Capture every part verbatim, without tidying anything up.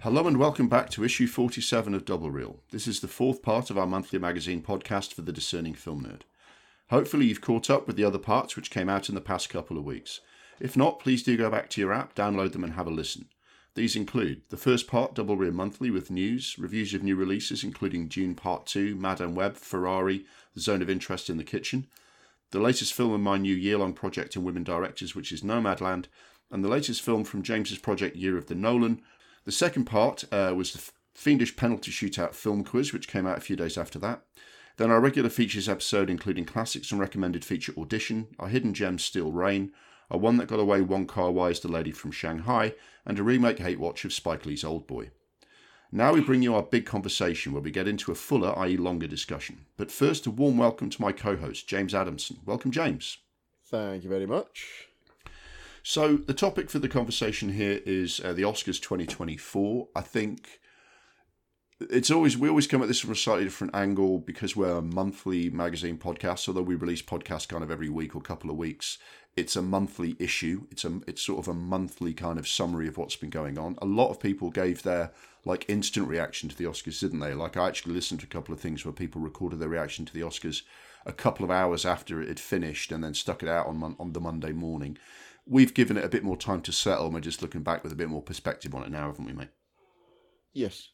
Hello and welcome back to issue forty-seven of Double Reel. This is the fourth part of our monthly magazine podcast for the discerning film nerd. Hopefully you've caught up with the other parts which came out in the past couple of weeks. If not, please do go back to your app, download them and have a listen. These include the first part, Double Reel Monthly, with news, reviews of new releases including Dune Part two, Madame Web, Ferrari, The Zone of Interest in the Kitchen, the latest film in my new year-long project in women directors, which is Nomadland, and the latest film from James's project Year of the Nolan. The second part uh, was the Fiendish Penalty Shootout film quiz, which came out a few days after that. Then our regular features episode, including classics and recommended feature Audition, our hidden gem Steel Rain, a One That Got Away One Car Wise The Lady from Shanghai, and a remake hate watch of Spike Lee's Old Boy. Now we bring you our big conversation where we get into a fuller, that is longer discussion. But first, a warm welcome to my co-host, James Adamson. Welcome, James. Thank you very much. So the topic for the conversation here is uh, the Oscars twenty twenty-four. I think it's always we always come at this from a slightly different angle because we're a monthly magazine podcast. Although we release podcasts kind of every week or couple of weeks, it's a monthly issue. It's a it's sort of a monthly kind of summary of what's been going on. A lot of people gave their like instant reaction to the Oscars, didn't they? Like I actually listened to a couple of things where people recorded their reaction to the Oscars a couple of hours after it had finished and then stuck it out on mon- on the Monday morning. We've given it a bit more time to settle, and we're just looking back with a bit more perspective on it now, haven't we, mate? Yes.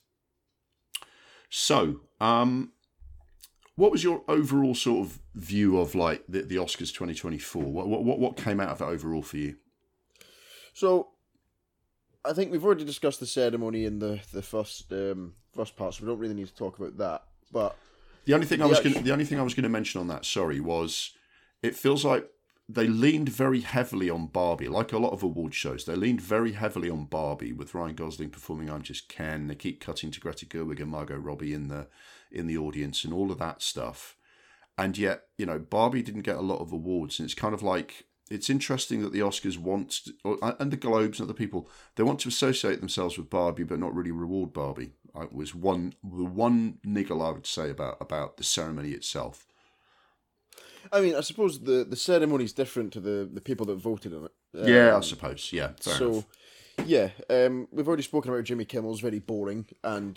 So, um, what was your overall sort of view of like the, the Oscars twenty twenty-four? What, what what came out of it overall for you? So, I think we've already discussed the ceremony in the the first um, first part, so we don't really need to talk about that. But the only thing I was actual... gonna, the only thing I was going to mention on that, sorry, was it feels like they leaned very heavily on Barbie, like a lot of award shows. They leaned very heavily on Barbie, with Ryan Gosling performing "I'm Just Ken." They keep cutting to Greta Gerwig and Margot Robbie in the in the audience and all of that stuff. And yet, you know, Barbie didn't get a lot of awards. And it's kind of like, it's interesting that the Oscars want, to, and the Globes and other people, they want to associate themselves with Barbie, but not really reward Barbie. It was one the one niggle I would say about about the ceremony itself. I mean, I suppose the, the ceremony is different to the, the people that voted on it. Um, yeah, I suppose. Yeah, fair so, enough. yeah, um, we've already spoken about Jimmy Kimmel's very boring and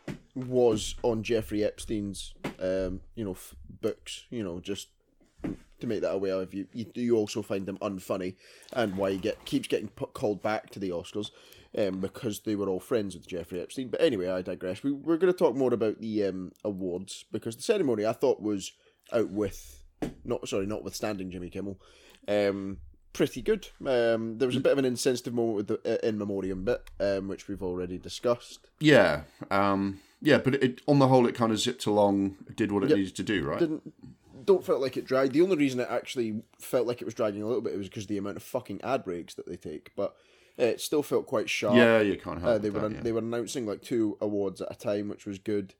was on Jeffrey Epstein's, um, you know, f- books. You know, just to make that aware of you. You, you also find them unfunny, and why he get keeps getting put, called back to the Oscars, um, because they were all friends with Jeffrey Epstein. But anyway, I digress. We we're going to talk more about the um, awards because the ceremony I thought was out with. Not sorry, notwithstanding Jimmy Kimmel, um, pretty good. Um, there was a bit of an insensitive moment with the uh, in memoriam bit, um, which we've already discussed. Yeah, um, yeah, but it, on the whole, it kind of zipped along, did what it Yep. needed to do, right? Didn't don't feel like it dragged. The only reason it actually felt like it was dragging a little bit was because of the amount of fucking ad breaks that they take. But uh, it still felt quite sharp. Yeah, you can't help Uh, they that, were yeah. they were announcing like two awards at a time, which was good.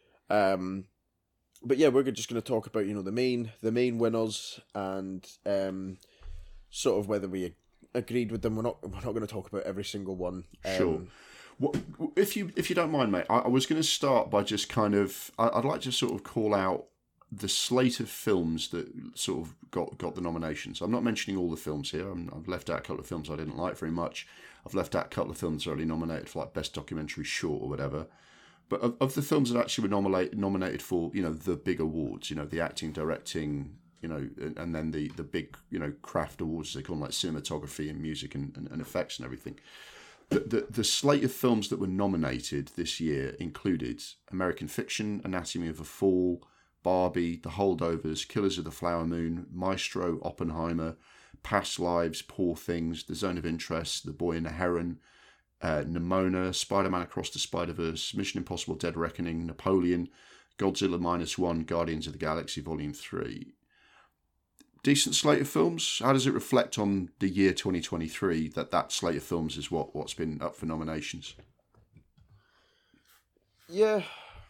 Um. But yeah, we're just going to talk about, you know, the main the main winners and um, sort of whether we agreed with them. We're not we're not going to talk about every single one. Um, Sure. What, if you if you don't mind, mate, I, I was going to start by just kind of I, I'd like to sort of call out the slate of films that sort of got got the nominations. I'm not mentioning all the films here. I'm, I've left out a couple of films I didn't like very much. I've left out a couple of films that are only nominated for like best documentary short or whatever. But of, of the films that actually were nominate, nominated for, you know, the big awards, you know, the acting, directing, you know, and, and then the, the big, you know, craft awards, they call them like cinematography and music and, and, and effects and everything. The, the, the slate of films that were nominated this year included American Fiction, Anatomy of a Fall, Barbie, The Holdovers, Killers of the Flower Moon, Maestro, Oppenheimer, Past Lives, Poor Things, The Zone of Interest, The Boy and the Heron, Uh, Nimona, Spider-Man Across the Spider-Verse, Mission Impossible Dead Reckoning, Napoleon, Godzilla Minus One, Guardians of the Galaxy Volume three. Decent slate of films. How does it reflect on the year twenty twenty-three that that slate of films is what, what's been up for nominations? Yeah.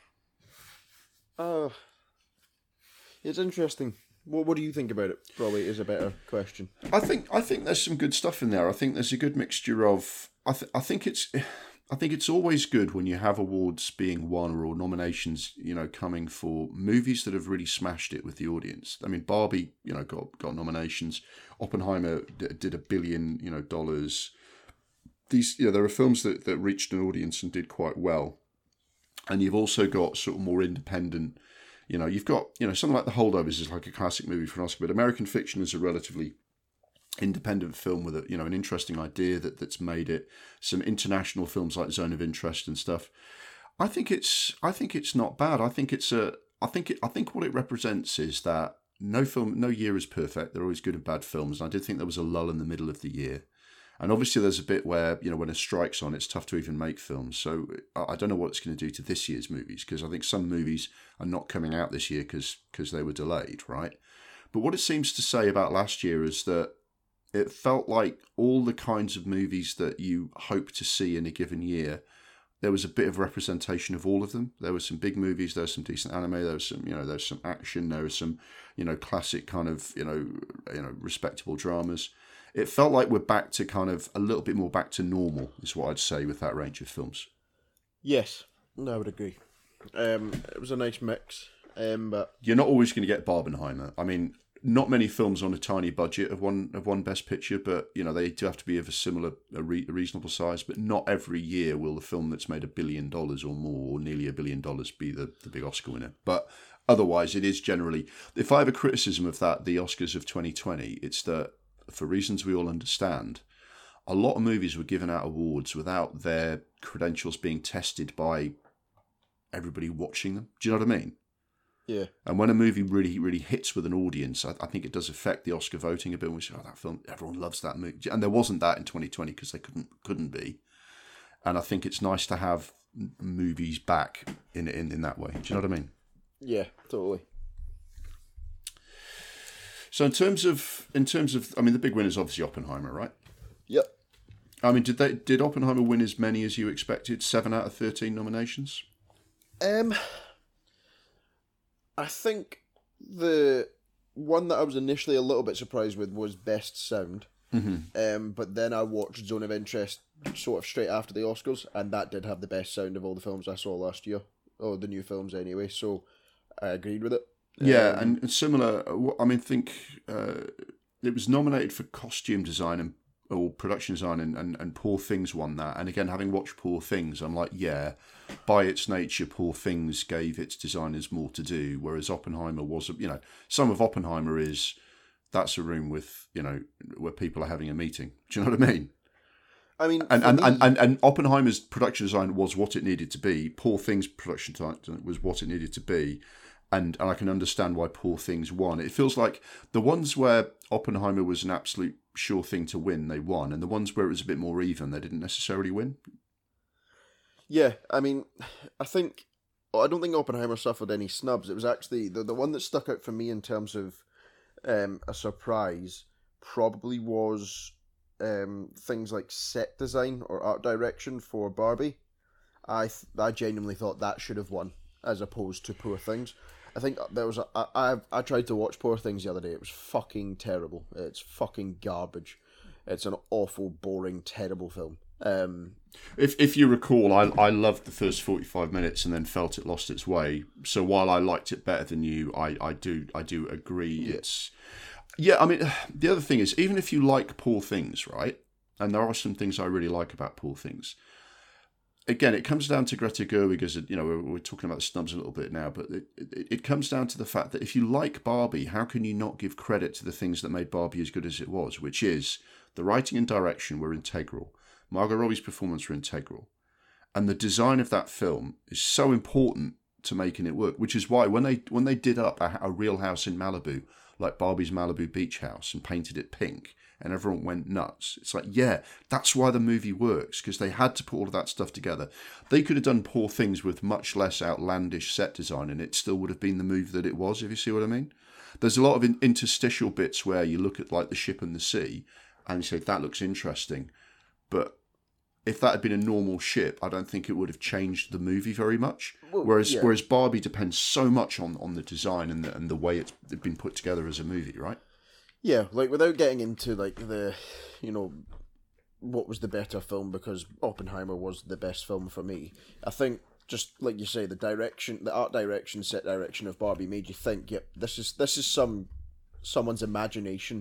Uh, it's interesting. What What do you think about it? Probably is a better question. I think I think there's some good stuff in there. I think there's a good mixture of. I th- I think it's. I think it's always good when you have awards being won or nominations, you know, coming for movies that have really smashed it with the audience. I mean, Barbie, you know, got got nominations. Oppenheimer d- did a billion, you know, dollars. these, you know, there are films that, that reached an audience and did quite well. And you've also got sort of more independent, you know, you've got, you know, something like The Holdovers is like a classic movie for an Oscar, but American Fiction is a relatively independent film with a, you know, an interesting idea that, that's made it. Some international films like Zone of Interest and stuff. I think it's, I think it's not bad. I think it's a, I think it, I think what it represents is that no film, no year is perfect. There are always good and bad films. And I did think there was a lull in the middle of the year. And obviously there's a bit where, you know, when a strike's on, it's tough to even make films. So I don't know what it's going to do to this year's movies, because I think some movies are not coming out this year because because they were delayed, right? But what it seems to say about last year is that it felt like all the kinds of movies that you hope to see in a given year, there was a bit of representation of all of them. There were some big movies, there was some decent anime, there was some, you know, there was some action, there was some, you know, classic kind of, you know, you know, respectable dramas. It felt like we're back to kind of a little bit more back to normal, is what I'd say with that range of films. Yes, no, I would agree. Um, it was a nice mix, um, but you're not always going to get Barbenheimer. I mean, not many films on a tiny budget have won have won Best Picture, but you know they do have to be of a similar, a, re, a reasonable size. But not every year will the film that's made a billion dollars or more, or nearly a billion dollars, be the, the big Oscar winner. But otherwise, it is generally. If I have a criticism of that, the Oscars of twenty twenty, it's that, for reasons we all understand, a lot of movies were given out awards without their credentials being tested by everybody watching them. Do you know what I mean? Yeah. And when a movie really, really hits with an audience, I, I think it does affect the Oscar voting a bit. We say, oh, that film, everyone loves that movie. And there wasn't that in twenty twenty because they couldn't couldn't be. And I think it's nice to have movies back in, in, in that way. Do you know what I mean? Yeah, totally. So in terms of, in terms of, I mean, the big winner is obviously Oppenheimer, right? Yep. I mean, did they did Oppenheimer win as many as you expected? Seven out of thirteen nominations. Um, I think the one that I was initially a little bit surprised with was Best Sound. Mm-hmm. Um, but then I watched Zone of Interest sort of straight after the Oscars, and that did have the best sound of all the films I saw last year, or the new films anyway. So I agreed with it. Yeah, Um, and similar. I mean, think uh, it was nominated for costume design and or production design, and, and, and Poor Things won that. And again, having watched Poor Things, I'm like, yeah, by its nature, Poor Things gave its designers more to do, whereas Oppenheimer was, you know, some of Oppenheimer is that's a room with, you know, where people are having a meeting. Do you know what I mean? I mean, And for and, me- and, and, and Oppenheimer's production design was what it needed to be. Poor Things' production design was what it needed to be. And, and I can understand why Poor Things won. It feels like the ones where Oppenheimer was an absolute sure thing to win, they won. And the ones where it was a bit more even, they didn't necessarily win. Yeah, I mean, I think I don't think Oppenheimer suffered any snubs. It was actually the the one that stuck out for me in terms of um, a surprise. Probably was um, things like set design or art direction for Barbie. I th- I genuinely thought that should have won as opposed to Poor Things. I think there was a, I, I I tried to watch Poor Things the other day. It was fucking terrible. It's fucking garbage. It's an awful, boring, terrible film. Um, If if you recall, I I loved the first forty-five minutes and then felt it lost its way. So while I liked it better than you, I, I do I do agree. Yeah. It's yeah. I mean, the other thing is, even if you like Poor Things, right? And there are some things I really like about Poor Things. Again, it comes down to Greta Gerwig as a, you know, we're, we're talking about the snubs a little bit now, but it, it, it comes down to the fact that if you like Barbie, how can you not give credit to the things that made Barbie as good as it was, which is the writing and direction were integral. Margot Robbie's performance were integral. And the design of that film is so important to making it work, which is why when they when they did up a, a real house in Malibu, like Barbie's Malibu Beach House, and painted it pink, and everyone went nuts. It's like, yeah, that's why the movie works, because they had to put all of that stuff together. They could have done Poor Things with much less outlandish set design, and it still would have been the movie that it was, if you see what I mean. There's a lot of in- interstitial bits where you look at like the ship and the sea, and you say, that looks interesting. But if that had been a normal ship, I don't think it would have changed the movie very much. Well, whereas yeah. whereas Barbie depends so much on, on the design and the, and the way it's been put together as a movie, right? yeah, like without getting into like the, you know, what was the better film, because Oppenheimer was the best film for me. I think just like you say, the direction, the art direction, set direction of Barbie made you think, yep, this is this is some someone's imagination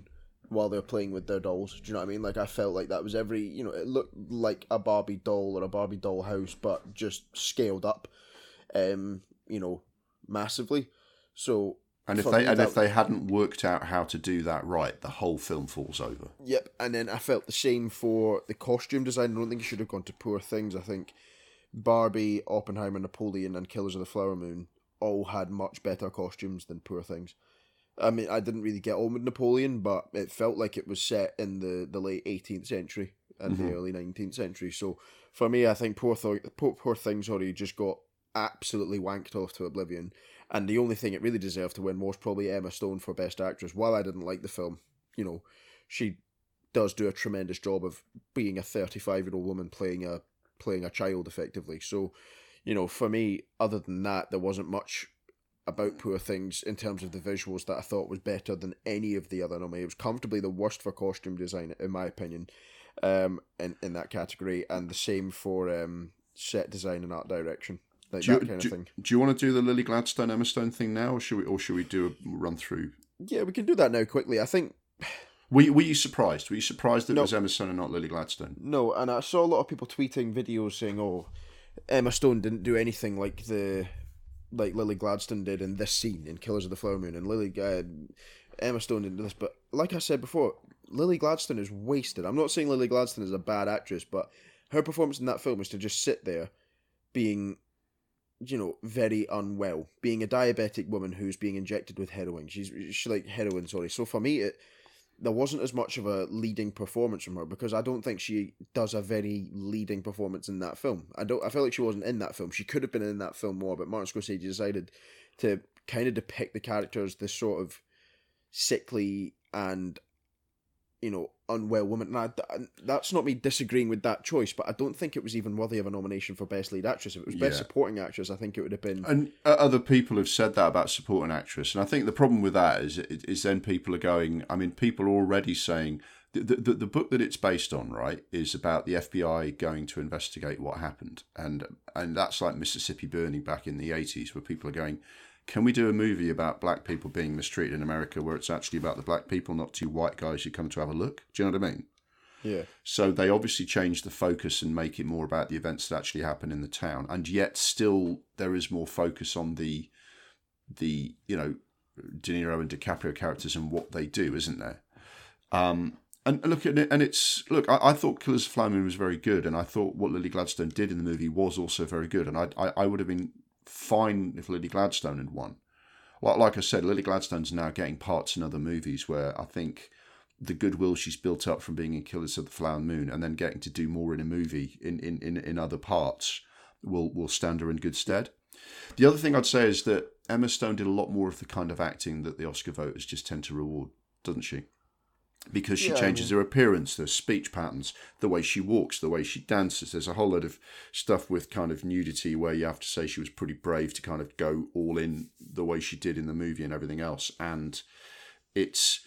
while they're playing with their dolls. Do you know what I mean? Like, I felt like that was every, you know, it looked like a Barbie doll or a Barbie doll house, but just scaled up, um, you know, massively. So, and if for they me, and that- if they hadn't worked out how to do that right, the whole film falls over. Yep, and then I felt the same for the costume design. I don't think it should have gone to Poor Things. I think Barbie, Oppenheimer, Napoleon, and Killers of the Flower Moon all had much better costumes than Poor Things. I mean, I didn't really get on with Napoleon, but it felt like it was set in the, the late eighteenth century and Mm-hmm. the early nineteenth century. So for me, I think Poor, Th- Poor, Poor Things, sorry, just got absolutely wanked off to oblivion. And the only thing it really deserved to win was probably Emma Stone for Best Actress. While I didn't like the film, you know, she does do a tremendous job of being a thirty-five-year-old woman playing a playing a child effectively. So, you know, for me, other than that, there wasn't much about Poor Things in terms of the visuals that I thought was better than any of the other nominees. It was comfortably the worst for costume design, in my opinion, um, in, in that category, and the same for um, set design and art direction, like Do you, that kind do, of thing. do you want to do the Lily Gladstone Emma Stone thing now, or should we or should we do a run through? Yeah, we can do that now quickly. I think Were you, were you surprised? Were you surprised that No. it was Emma Stone and not Lily Gladstone? no, and I saw a lot of people tweeting videos saying, "Oh, Emma Stone didn't do anything like the like Lily Gladstone did in this scene in Killers of the Flower Moon," and Lily uh, Emma Stone didn't do this. But like I said before, Lily Gladstone is wasted. I'm not saying Lily Gladstone is a bad actress, but her performance in that film was to just sit there, being, you know, very unwell, being a diabetic woman who's being injected with heroin. She's she like heroin, sorry. So for me, it there wasn't as much of a leading performance from her because I don't think she does a very leading performance in that film. I don't. I feel like she wasn't in that film. She could have been in that film more, but Martin Scorsese decided to kind of depict the character as this sort of sickly and, you know, unwell woman. And I, that's not me disagreeing with that choice, but I don't think it was even worthy of a nomination for Best Lead Actress. If it was Best Yeah. Supporting Actress, I think it would have been. And uh, other people have said that about supporting actress, and I think the problem with that is is then people are going. I mean, people are already saying the the, the book that it's based on, right, is about the F B I going to investigate what happened, and and that's like Mississippi Burning back in the eighties, where people are going, can we do a movie about black people being mistreated in America, where it's actually about the black people, not two white guys who come to have a look? Do you know what I mean? Yeah. So they obviously change the focus and make it more about the events that actually happen in the town, and yet still there is more focus on the the you know De Niro and DiCaprio characters and what they do, isn't there? Um, and look at it, and it's look. I, I thought Killers of the Flower Moon was very good, and I thought what Lily Gladstone did in the movie was also very good, and I I, I would have been fine if Lily Gladstone had won. Well, like I said, Lily Gladstone's now getting parts in other movies where I think the goodwill she's built up from being in Killers of the Flower Moon and then getting to do more in a movie in, in, in, in other parts will, will stand her in good stead. The other thing I'd say is that Emma Stone did a lot more of the kind of acting that the Oscar voters just tend to reward, doesn't she? Because she Yeah, I changes her appearance, her speech patterns, the way she walks, the way she dances. There's a whole lot of stuff with kind of nudity where you have to say she was pretty brave to kind of go all in the way she did in the movie and everything else. And it's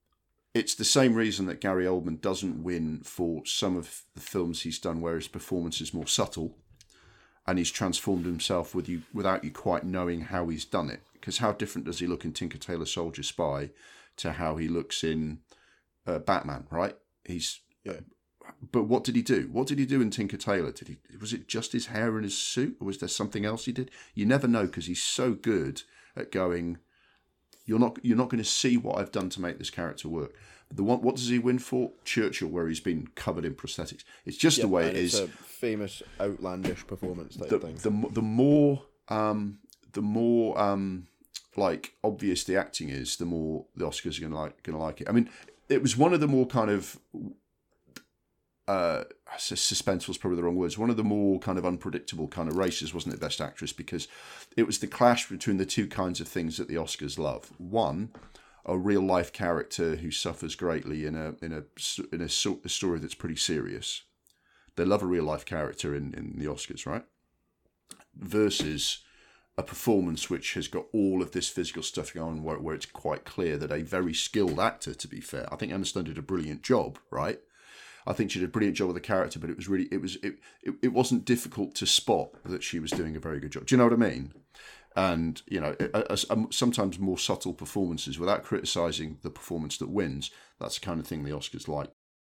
it's the same reason that Gary Oldman doesn't win for some of the films he's done where his performance is more subtle and he's transformed himself with you without you quite knowing how he's done it. Because how different does he look in Tinker Tailor Soldier Spy to how he looks in Uh, Batman, right? He's, Yeah. but what did he do? What did he do in Tinker Tailor? Did he? Was it just his hair and his suit, or was there something else he did? You never know because he's so good at going. You're not. You're not going to see what I've done to make this character work. The one. What does he win for? Churchill, where he's been covered in prosthetics. It's just the way and it it's is. a famous outlandish performance type The thing. the the more um the more um like obvious the acting is, the more the Oscars are going to like going to like it. I mean. It was one of the more kind of, uh, suspenseful is probably the wrong words, one of the more kind of unpredictable kind of races, wasn't it, Best Actress? Because it was the clash between the two kinds of things that the Oscars love. One, a real life character who suffers greatly in a in a in a, a story that's pretty serious. They love a real life character in, in the Oscars, right? Versus a performance which has got all of this physical stuff going on where, where it's quite clear that a very skilled actor, to be fair, I think Emma Stone did a brilliant job, right? I think she did a brilliant job with the character, but it was really, it was, it, it, it wasn't difficult to spot that she was doing a very good job. Do you know what I mean? and you know, a, a, a, sometimes more subtle performances without criticising the performance that wins. That's the kind of thing the Oscars like.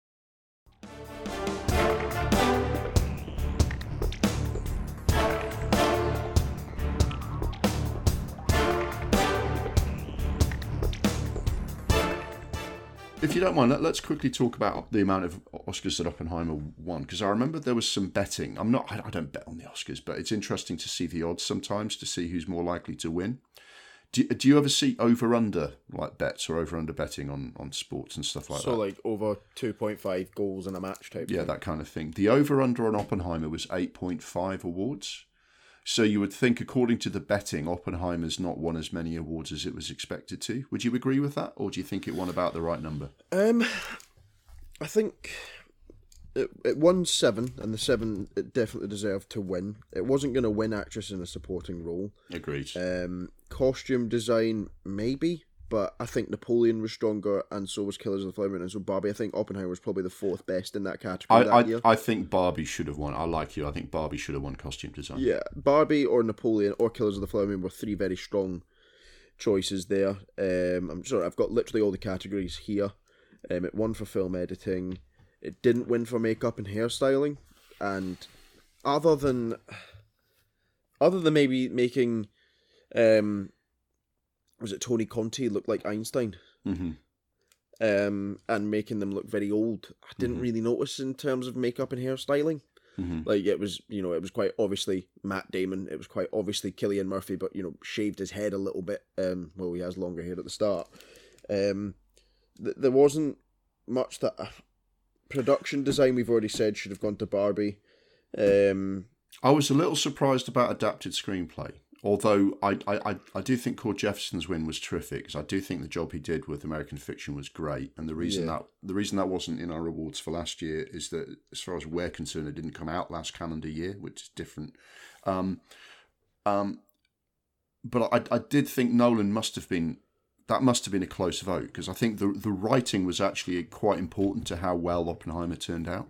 If you don't mind, let's quickly talk about the amount of Oscars that Oppenheimer won, because I remember there was some betting. I'm not, I don't bet on the Oscars, but it's interesting to see the odds sometimes to see who's more likely to win. Do, do you ever see over-under like bets or over-under betting on, on sports and stuff like so that? So like over two point five goals in a match type Yeah, thing. that kind of thing. The over-under on Oppenheimer was eight point five awards. So you would think, according to the betting, Oppenheimer's not won as many awards as it was expected to. Would you agree with that, or do you think it won about the right number? Um, I think it, it won seven, and the seven it definitely deserved to win. It wasn't going to win actress in a supporting role. Agreed. Um, costume design, maybe, but I think Napoleon was stronger, and so was Killers of the Flower Moon, and so Barbie. I think Oppenheimer was probably the fourth best in that category I, that I, year. I think Barbie should have won. I like you. I think Barbie should have won costume design. Yeah, Barbie or Napoleon or Killers of the Flower Moon were three very strong choices there. Um, I'm sorry, I've got literally all the categories here. Um, it won for film editing. It didn't win for makeup and hairstyling, and other than other than maybe making, um, was it Tony Conti look like Einstein? Mm-hmm. Um, and making them look very old. I didn't Mm-hmm. really notice in terms of makeup and hairstyling. Mm-hmm. Like it was, you know, it was quite obviously Matt Damon. It was quite obviously Cillian Murphy, but you know, shaved his head a little bit. Um, well, he has longer hair at the start. Um, th- there wasn't much that uh, production design. We've already said should have gone to Barbie. Um, I was a little surprised about adapted screenplay. Although I, I, I do think Cord Jefferson's win was terrific, because I do think the job he did with American Fiction was great, and the reason Yeah. that the reason that wasn't in our awards for last year is that, as far as we're concerned, it didn't come out last calendar year, which is different. Um, um, but I, I did think Nolan must have been that must have been a close vote, because I think the the writing was actually quite important to how well Oppenheimer turned out.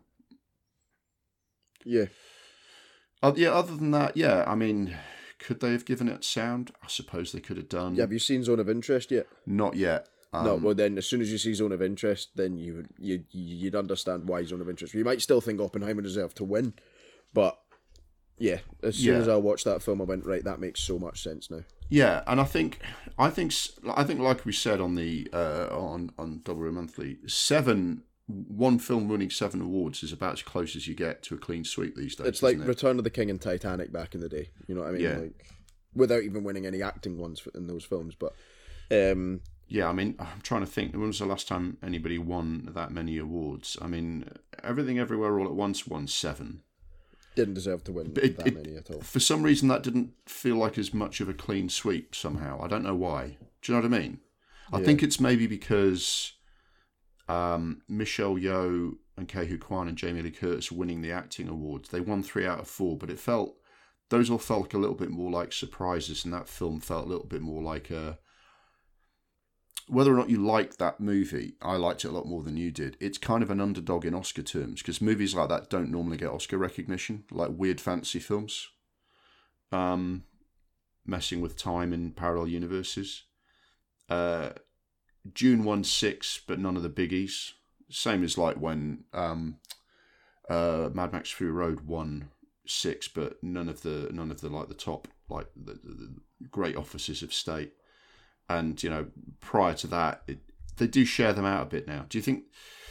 yeah, Uh, yeah. Other than that, yeah. I mean. Could they have given it sound? I suppose they could have done. yeah. Have you seen Zone of Interest yet? Not yet. Um, no. Well, then as soon as you see Zone of Interest, then you would you you'd understand why Zone of Interest. You might still think Oppenheimer deserved to win, but yeah, as soon Yeah. as I watched that film, I went, right, that makes so much sense now. Yeah, and I think, I think, I think, like we said on the uh, on on Double O Monthly, seven one film winning seven awards is about as close as you get to a clean sweep these days. It's like isn't it? Return of the King and Titanic back in the day. You know what I mean? Yeah. Like, without even winning any acting ones in those films, but um, Yeah, I mean, I'm trying to think. When was the last time anybody won that many awards? I mean, Everything Everywhere All at Once won seven. didn't deserve to win It- that it- many at all. For some reason, that didn't feel like as much of a clean sweep somehow. I don't know why. Do you know what I mean? I Yeah. think it's maybe because um, Michelle Yeoh and Ke-Huy Quan and Jamie Lee Curtis winning the acting awards. They won three out of four, but it felt those all felt like a little bit more like surprises, and that film felt a little bit more like a. Whether or not you liked that movie, I liked it a lot more than you did. It's kind of an underdog in Oscar terms, because movies like that don't normally get Oscar recognition, like weird fantasy films, um, messing with time in parallel universes. Uh, June won six, but none of the biggies. Same as like when um, uh, Mad Max Fury Road won six, but none of the none of the like the top like the, the, the great offices of state. And you know, prior to that, it, they do share them out a bit now. Do you think?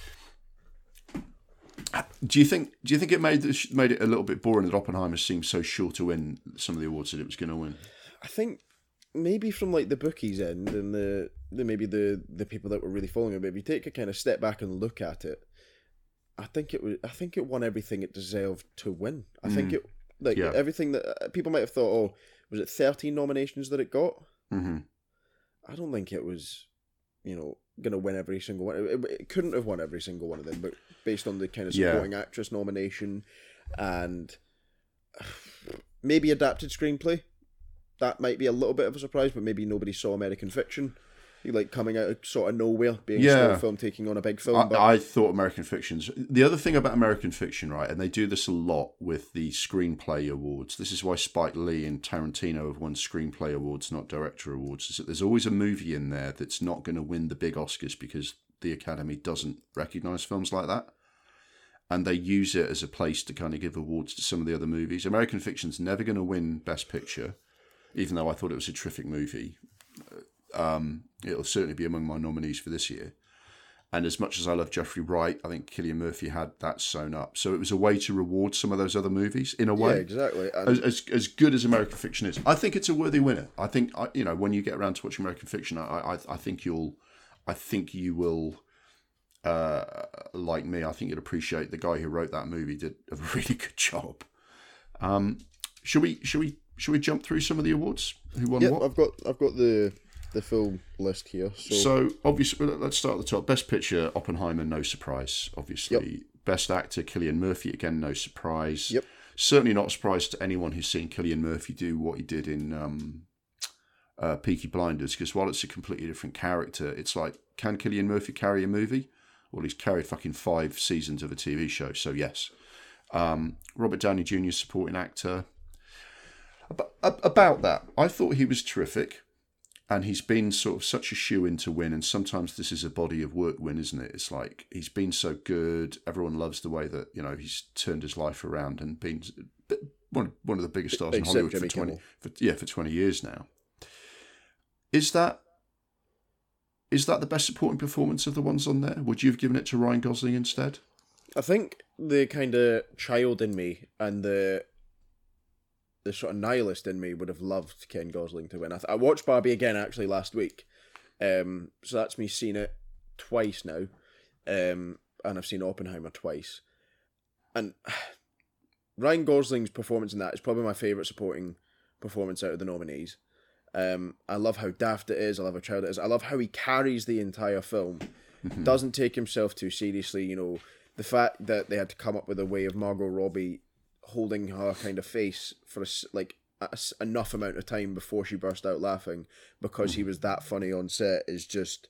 Do you think? Do you think it made this, made it a little bit boring that Oppenheimer seemed so sure to win some of the awards that it was going to win? I think maybe from like the bookies end and the, the maybe the, the people that were really following it, but if you take a kind of step back and look at it, I think it was I think it won everything it deserved to win. I think it like Yeah. everything that uh, people might have thought, oh, was it thirteen nominations that it got? Mm-hmm. I don't think it was, you know, going to win every single one. It, it couldn't have won every single one of them, but based on the kind of Yeah. supporting actress nomination and maybe adapted screenplay, that might be a little bit of a surprise, but maybe nobody saw American Fiction. like coming out of sort of nowhere, being Yeah. a small film taking on a big film. I, but I thought American Fiction's... The other thing about American Fiction, right, and they do this a lot with the Screenplay Awards, this is why Spike Lee and Tarantino have won Screenplay Awards, not Director Awards, is that there's always a movie in there that's not going to win the big Oscars because the Academy doesn't recognise films like that. And they use it as a place to kind of give awards to some of the other movies. American Fiction's never going to win Best Picture, even though I thought it was a terrific movie. Um, it'll certainly be among my nominees for this year. And as much as I love Jeffrey Wright, I think Cillian Murphy had that sewn up. So it was a way to reward some of those other movies in a way. Yeah, exactly. And As, as as good as American Fiction is, I think it's a worthy winner. I think I, you know when you get around to watching American Fiction, I I, I think you'll, I think you will. Uh, like me, I think you'd appreciate the guy who wrote that movie did a really good job. Um, should we should we should we jump through some of the awards? Who won yeah, what? I've got I've got the the full list here. So, So obviously, let's start at the top. Best Picture, Oppenheimer, no surprise. Obviously, Yep. Best Actor, Cillian Murphy, again, no surprise. Yep. Certainly not a surprise to anyone who's seen Cillian Murphy do what he did in um, uh, Peaky Blinders, because while it's a completely different character, it's like, can Cillian Murphy carry a movie? Well, he's carried fucking five seasons of a T V show, so yes. Um, Robert Downey Junior, supporting actor. About, about that, I thought he was terrific, and he's been sort of such a shoe-in to win, and sometimes this is a body of work win, isn't it? It's like, he's been so good, everyone loves the way that, you know, he's turned his life around and been one, one of the biggest stars Except in Hollywood Jimmy for twenty, Kimmel. for, yeah, for twenty years now. Is that Is that the best supporting performance of the ones on there? Would you have given it to Ryan Gosling instead? I think the kind of child in me and the the sort of nihilist in me would have loved Ken Gosling to win. I, th- I watched Barbie again actually last week, um, so that's me seeing it twice now, um, and I've seen Oppenheimer twice, and Ryan Gosling's performance in that is probably my favourite supporting performance out of the nominees. Um, I love how daft it is. I love how child it is. I love how he carries the entire film. Mm-hmm. Doesn't take himself too seriously. You know, the fact that they had to come up with a way of Margot Robbie holding her kind of face for a s like a s enough amount of time before she burst out laughing because he was that funny on set is just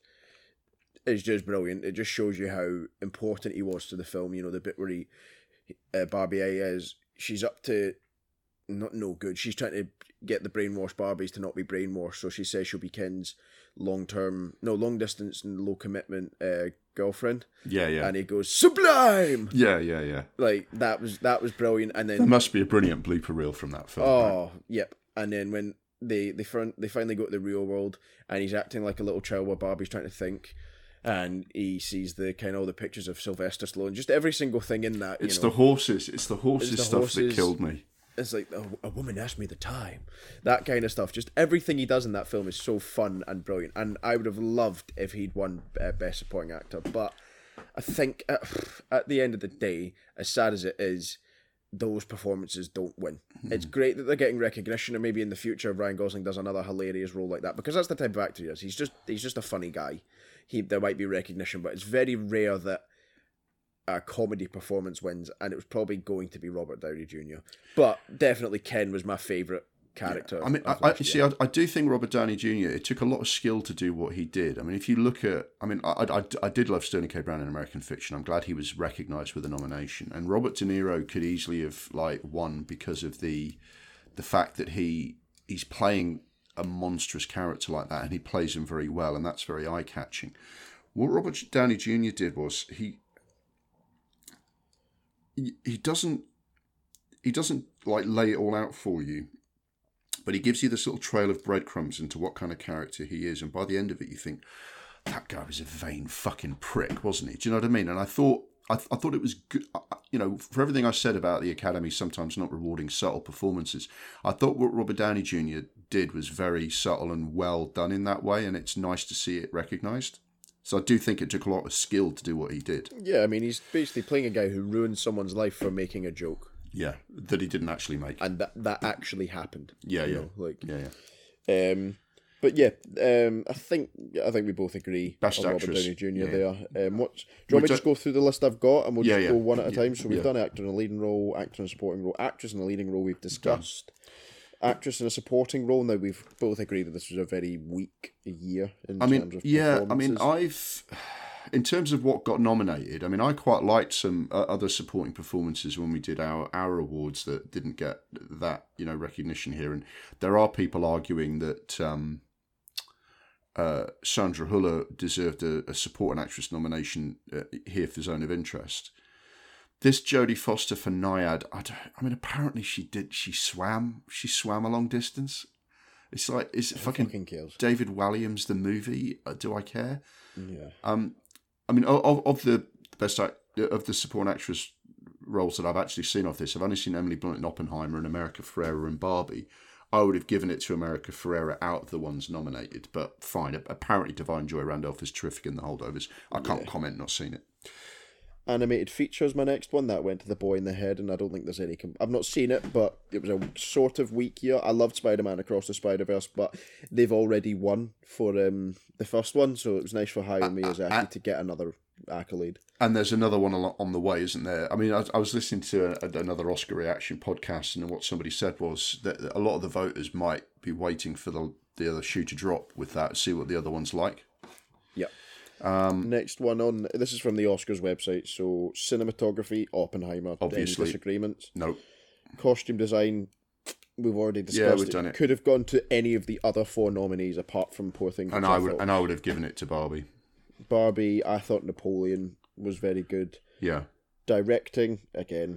is just brilliant. It just shows you how important he was to the film. You know, the bit where he uh, Barbie is she's up to not no good. She's trying to get the brainwashed Barbies to not be brainwashed, so she says she'll be Ken's long term, no long distance and low commitment uh, girlfriend. Yeah, yeah. And he goes sublime. Yeah, yeah, yeah. Like that was that was brilliant. And then There must be a brilliant blooper reel from that film. oh right? yep. And then when they they front they finally go to the real world and he's acting like a little child while Barbie's trying to think. And he sees the kind of all the pictures of Sylvester Stallone, just every single thing in that. You It's know. the horses. It's the horses It's the stuff horses. that killed me. It's like, a, a woman asked me the time. That kind of stuff. Just everything he does in that film is so fun and brilliant. And I would have loved if he'd won uh, Best Supporting Actor. But I think at, at the end of the day, as sad as it is, those performances don't win. Mm. It's great that they're getting recognition, and maybe in the future Ryan Gosling does another hilarious role like that, because that's the type of actor he is. He's just he's just a funny guy. He there might be recognition, but it's very rare that a comedy performance wins, and it was probably going to be Robert Downey Junior But definitely Ken was my favourite character. Yeah. I mean, I, I see. I, I do think Robert Downey Junior It took a lot of skill to do what he did. I mean, if you look at, I mean, I, I, I did love Sterling K. Brown in American Fiction. I'm glad he was recognised with a nomination. And Robert De Niro could easily have like won because of the the fact that he he's playing a monstrous character like that, and he plays him very well, and that's very eye catching. What Robert Downey Junior did was he. He doesn't, he doesn't like lay it all out for you, but he gives you this little trail of breadcrumbs into what kind of character he is, and by the end of it, you think that guy was a vain fucking prick, wasn't he? Do you know what I mean? And I thought, I, th- I thought it was good. You know, for everything I said about the Academy sometimes not rewarding subtle performances, I thought what Robert Downey Junior did was very subtle and well done in that way, and it's nice to see it recognised. So I do think it took a lot of skill to do what he did. Yeah, I mean, he's basically playing a guy who ruined someone's life for making a joke. Yeah, that he didn't actually make. And that, that actually happened. Yeah, yeah. Know, like, yeah, yeah. Um, but yeah, um, I think I think we both agree Best on Robert actress. Downey Junior Yeah. there. Um, what, do you want me to just go through the list I've got, and we'll Yeah, just yeah. go one at a Yeah, time? So we've yeah. done actor in a leading role, actor in a supporting role, actress in a leading role we've discussed. actress in a supporting role. Now we've both agreed that this was a very weak year in I terms mean, of yeah, I mean, performances. I've, in terms of what got nominated, I mean, I quite liked some uh, other supporting performances when we did our, our awards that didn't get that, you know, recognition here. And there are people arguing that um, uh, Sandra Huller deserved a, a supporting actress nomination uh, here for Zone of Interest. This Jodie Foster for Nyad, I, don't, I mean, apparently she did, she swam, she swam a long distance. It's like, is it fucking, fucking cares? David Walliams, the movie? Uh, do I care? Yeah. Um, I mean, of, of the best act, of the supporting actress roles that I've actually seen of this, I've only seen Emily Blunt in Oppenheimer and America Ferrera and Barbie. I would have given it to America Ferrera out of the ones nominated, but fine. Apparently, Divine Joy Randolph is terrific in The Holdovers. I can't Yeah. comment, not seen it. Animated feature is my next one. That went to The Boy in the Head, and I don't think there's any... Com- I've not seen it, but it was a sort of weak year. I loved Spider-Man Across the Spider-Verse, but they've already won for um, the first one, so it was nice for Hayao Miyazaki uh, uh, to get another accolade. And there's another one on the way, isn't there? I mean, I, I was listening to a, another Oscar reaction podcast, and what somebody said was that a lot of the voters might be waiting for the, the other shoe to drop with that, see what the other one's like. Yeah. Um, Next one on, this is from the Oscars website, so cinematography, Oppenheimer, obviously. Any disagreements? No. Costume design, we've already discussed yeah, we've it. done it. Could have gone to any of the other four nominees apart from Poor Things. And I, I would and I would have given it to Barbie. Barbie, I thought Napoleon was very good. Yeah. Directing, again.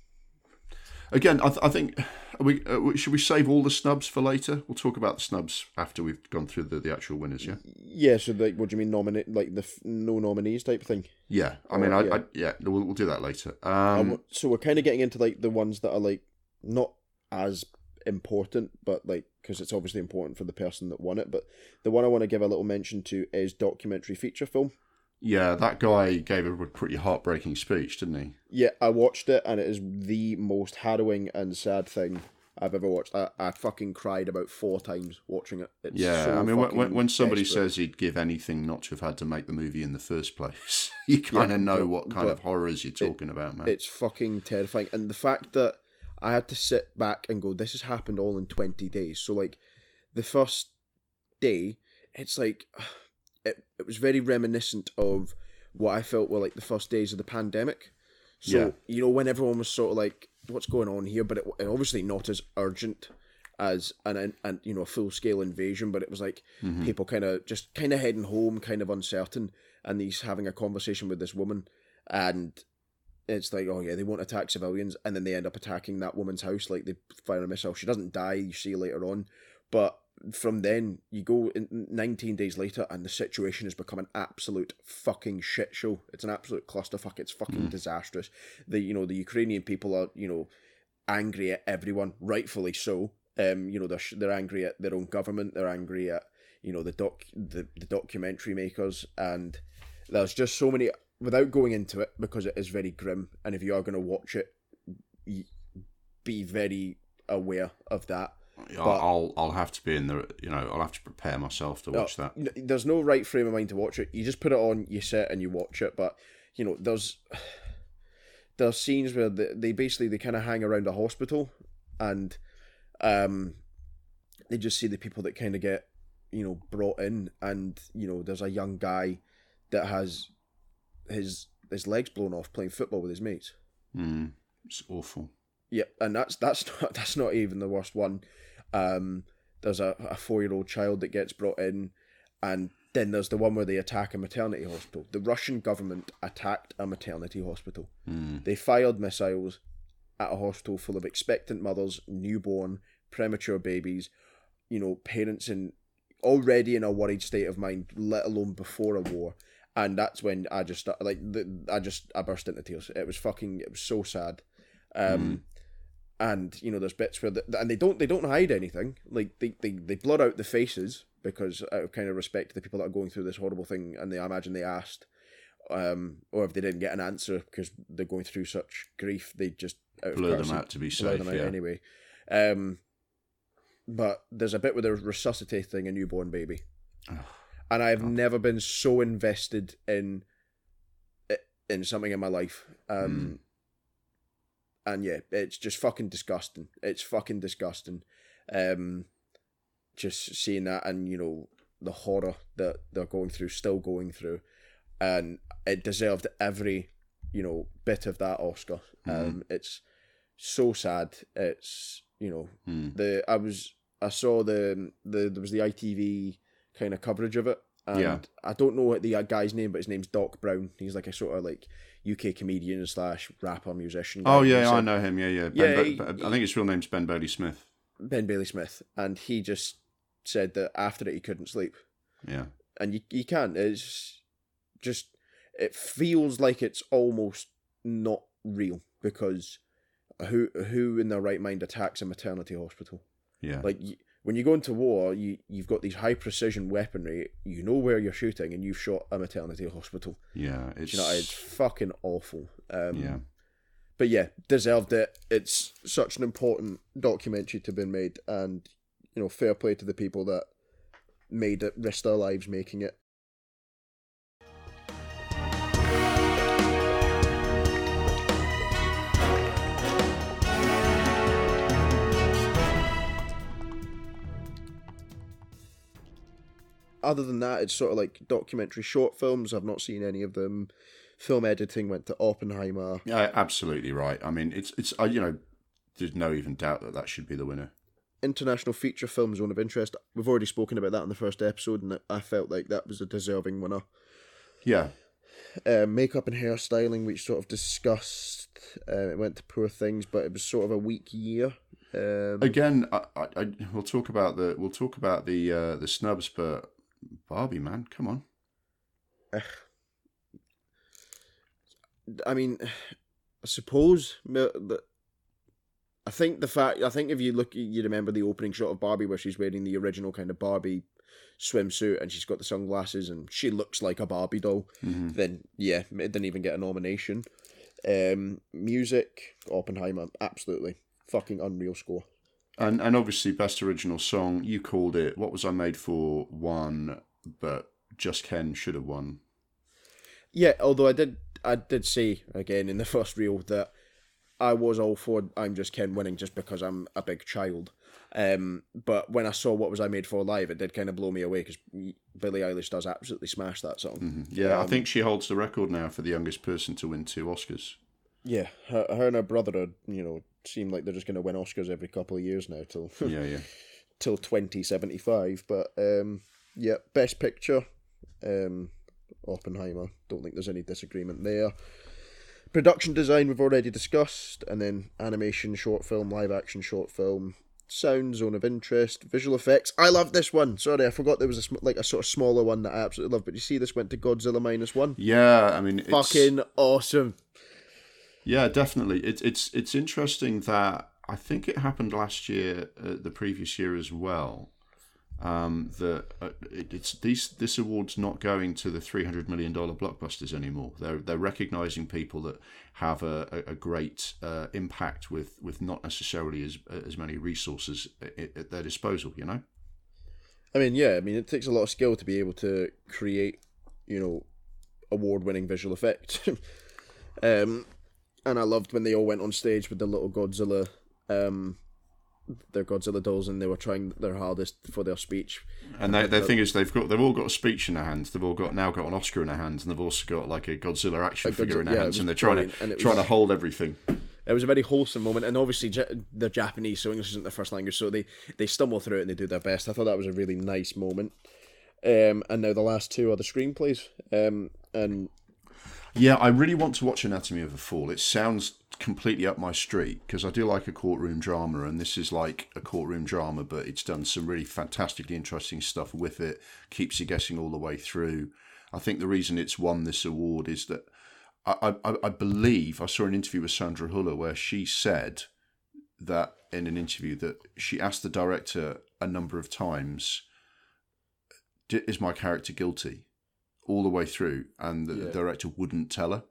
Again, I, th- I think, are we uh, should we save all the snubs for later? We'll talk about the snubs after we've gone through the, the actual winners, yeah? Yeah, so like, what do you mean, nominate, like the f- no nominees type thing? Yeah, I or, mean, I, yeah, I, yeah we'll, we'll do that later. Um, um, so we're kind of getting into like the ones that are like not as important, but like, because it's obviously important for the person that won it, but the one I want to give a little mention to is documentary feature film. Yeah, that guy gave a pretty heartbreaking speech, didn't he? Yeah, I watched it, and it is the most harrowing and sad thing I've ever watched. I, I fucking cried about four times watching it. It's yeah, so I mean, when, when somebody desperate. says he'd give anything not to have had to make the movie in the first place, you kind of yeah, know but, what kind of horrors you're talking it, about, man. It's fucking terrifying. And the fact that I had to sit back and go, this has happened all in twenty days. So, like, the first day, it's like... It, it was very reminiscent of what I felt were like the first days of the pandemic. So, yeah. you know, when everyone was sort of like, what's going on here? But it, it obviously not as urgent as an, an, an you know, a full-scale invasion, but it was like mm-hmm. people kind of just kind of heading home, kind of uncertain, and he's having a conversation with this woman, and it's like, oh yeah, they won't attack civilians, and then they end up attacking that woman's house, like they fire a missile. She doesn't die, you see later on, but from then you go in nineteen days later and the situation has become an absolute fucking shit show. It's an absolute clusterfuck. It's fucking mm. disastrous. The you know the Ukrainian people are you know angry at everyone, rightfully so. Um, you know they're they're angry at their own government. They're angry at you know the doc the, the documentary makers, and there's just so many. Without going into it, because it is very grim, and if you are going to watch it, be very aware of that. But, I'll I'll have to be in the you know I'll have to prepare myself to watch uh, that. There's no right frame of mind to watch it. You just put it on, you sit and you watch it. But you know there's there's scenes where they, they basically they kind of hang around a hospital, and um they just see the people that kind of get you know brought in, and you know there's a young guy that has his his legs blown off playing football with his mates. Mm, it's awful. Yeah, and that's that's not that's not even the worst one. Um, there's a, a four-year-old child that gets brought in, and then there's the one where they attack a maternity hospital. The Russian government attacked a maternity hospital. Mm. They fired missiles at a hospital full of expectant mothers, newborn, premature babies, you know, parents in already in a worried state of mind, let alone before a war. And that's when I just like the, I just I burst into tears. It was fucking it was so sad. Um, mm. And you know, there's bits where, the, and they don't, they don't hide anything. Like they, they, they blur out the faces because out of kind of respect to the people that are going through this horrible thing. And they, I imagine they asked, um, or if they didn't get an answer because they're going through such grief, they just out blur of them out to be blur safe. Them out yeah. Anyway, um, but there's a bit where they're resuscitating a newborn baby, oh, and I've God. never been so invested in in something in my life. Um. Mm. And yeah, it's just fucking disgusting. It's fucking disgusting. Um, just seeing that, and you know the horror that they're going through, still going through, and it deserved every you know bit of that Oscar. Mm-hmm. Um, it's so sad. It's you know mm. the I was I saw the the there was the I T V kind of coverage of it, and yeah. I don't know what the guy's name, but his name's Doc Brown. He's like a sort of like U K comedian slash rapper musician. Oh yeah, said, I know him. Yeah, yeah. Ben yeah, ba- he, I think his real name's Ben Bailey Smith. Ben Bailey Smith, and he just said that after it he couldn't sleep. Yeah, and you you can't. It's just it feels like it's almost not real, because who who in their right mind attacks a maternity hospital? Yeah, like you, when you go into war, you you've got these high precision weaponry. You know where you're shooting, and you've shot a maternity hospital. Yeah, it's you know it's fucking awful. Um, yeah. But yeah, deserved it. It's such an important documentary to be made, and you know, fair play to the people that made it, risked their lives making it. Other than that, it's sort of like documentary short films. I've not seen any of them. Film editing went to Oppenheimer. Yeah, absolutely right. I mean, it's it's uh, you know, there's no even doubt that that should be the winner. International feature film, Zone of Interest. We've already spoken about that in the first episode, and I felt like that was a deserving winner. Yeah. Uh, makeup and hairstyling, which sort of discussed. Uh, it went to Poor Things, but it was sort of a weak year. Um, Again, I, I, I, we'll talk about the we'll talk about the uh, the snubs, but Barbie, man, come on. Uh, I mean, I suppose that. I think the fact, I think if you look, you remember the opening shot of Barbie where she's wearing the original kind of Barbie swimsuit and she's got the sunglasses and she looks like a Barbie doll, mm-hmm. then yeah, it didn't even get a nomination. Um, music, Oppenheimer, absolutely. Fucking unreal score. And and obviously best original song, you called it, What Was I Made For, won, but Just Ken should have won. Yeah, although I did, I did say again in the first reel that I was all for I'm Just Ken winning just because I'm a big child. Um, but when I saw What Was I Made For live, it did kind of blow me away because Billie Eilish does absolutely smash that song. Mm-hmm. Yeah, um, I think she holds the record now for the youngest person to win two Oscars. Yeah, her, her and her brother, are, you know, seem like they're just going to win Oscars every couple of years now till yeah, yeah, till twenty seventy-five. But um, yeah, Best Picture, um, Oppenheimer. Don't think there's any disagreement there. Production design we've already discussed, and then animation, short film, live action, short film, sound, Zone of Interest, visual effects. I love this one. Sorry, I forgot there was a sm- like a sort of smaller one that I absolutely love. But you see, this went to Godzilla minus one. Yeah, I mean, it's, fucking awesome. Yeah, definitely. It's it's it's interesting that I think it happened last year, uh, the previous year as well. Um, that uh, it, it's these this award's not going to the three hundred million dollar blockbusters anymore. They're they're recognizing people that have a, a, a great uh, impact with, with not necessarily as as many resources at, at their disposal. You know. I mean, yeah. I mean, it takes a lot of skill to be able to create, you know, award-winning visual effects. um, and I loved when they all went on stage with the little Godzilla. Um, their Godzilla dolls, and they were trying their hardest for their speech. And they, their thing is, they've got they've all got a speech in their hands. They've all got now got an Oscar in their hands, and they've also got like a Godzilla action a figure Godzilla, in their yeah, hands, and they're trying to and trying was, to hold everything. It was a very wholesome moment, and obviously they're Japanese, so English isn't their first language, so they they stumble through it and they do their best. I thought that was a really nice moment. Um, and now the last two are the screenplays. Um, and yeah, I really want to watch Anatomy of a Fall. It sounds completely up my street because I do like a courtroom drama, and this is like a courtroom drama, but it's done some really fantastically interesting stuff with it. Keeps you guessing all the way through. I think the reason it's won this award is that I, I, I believe I saw an interview with Sandra Huller where she said that in an interview that she asked the director a number of times, is my character guilty? All the way through, and the, yeah. the director wouldn't tell her.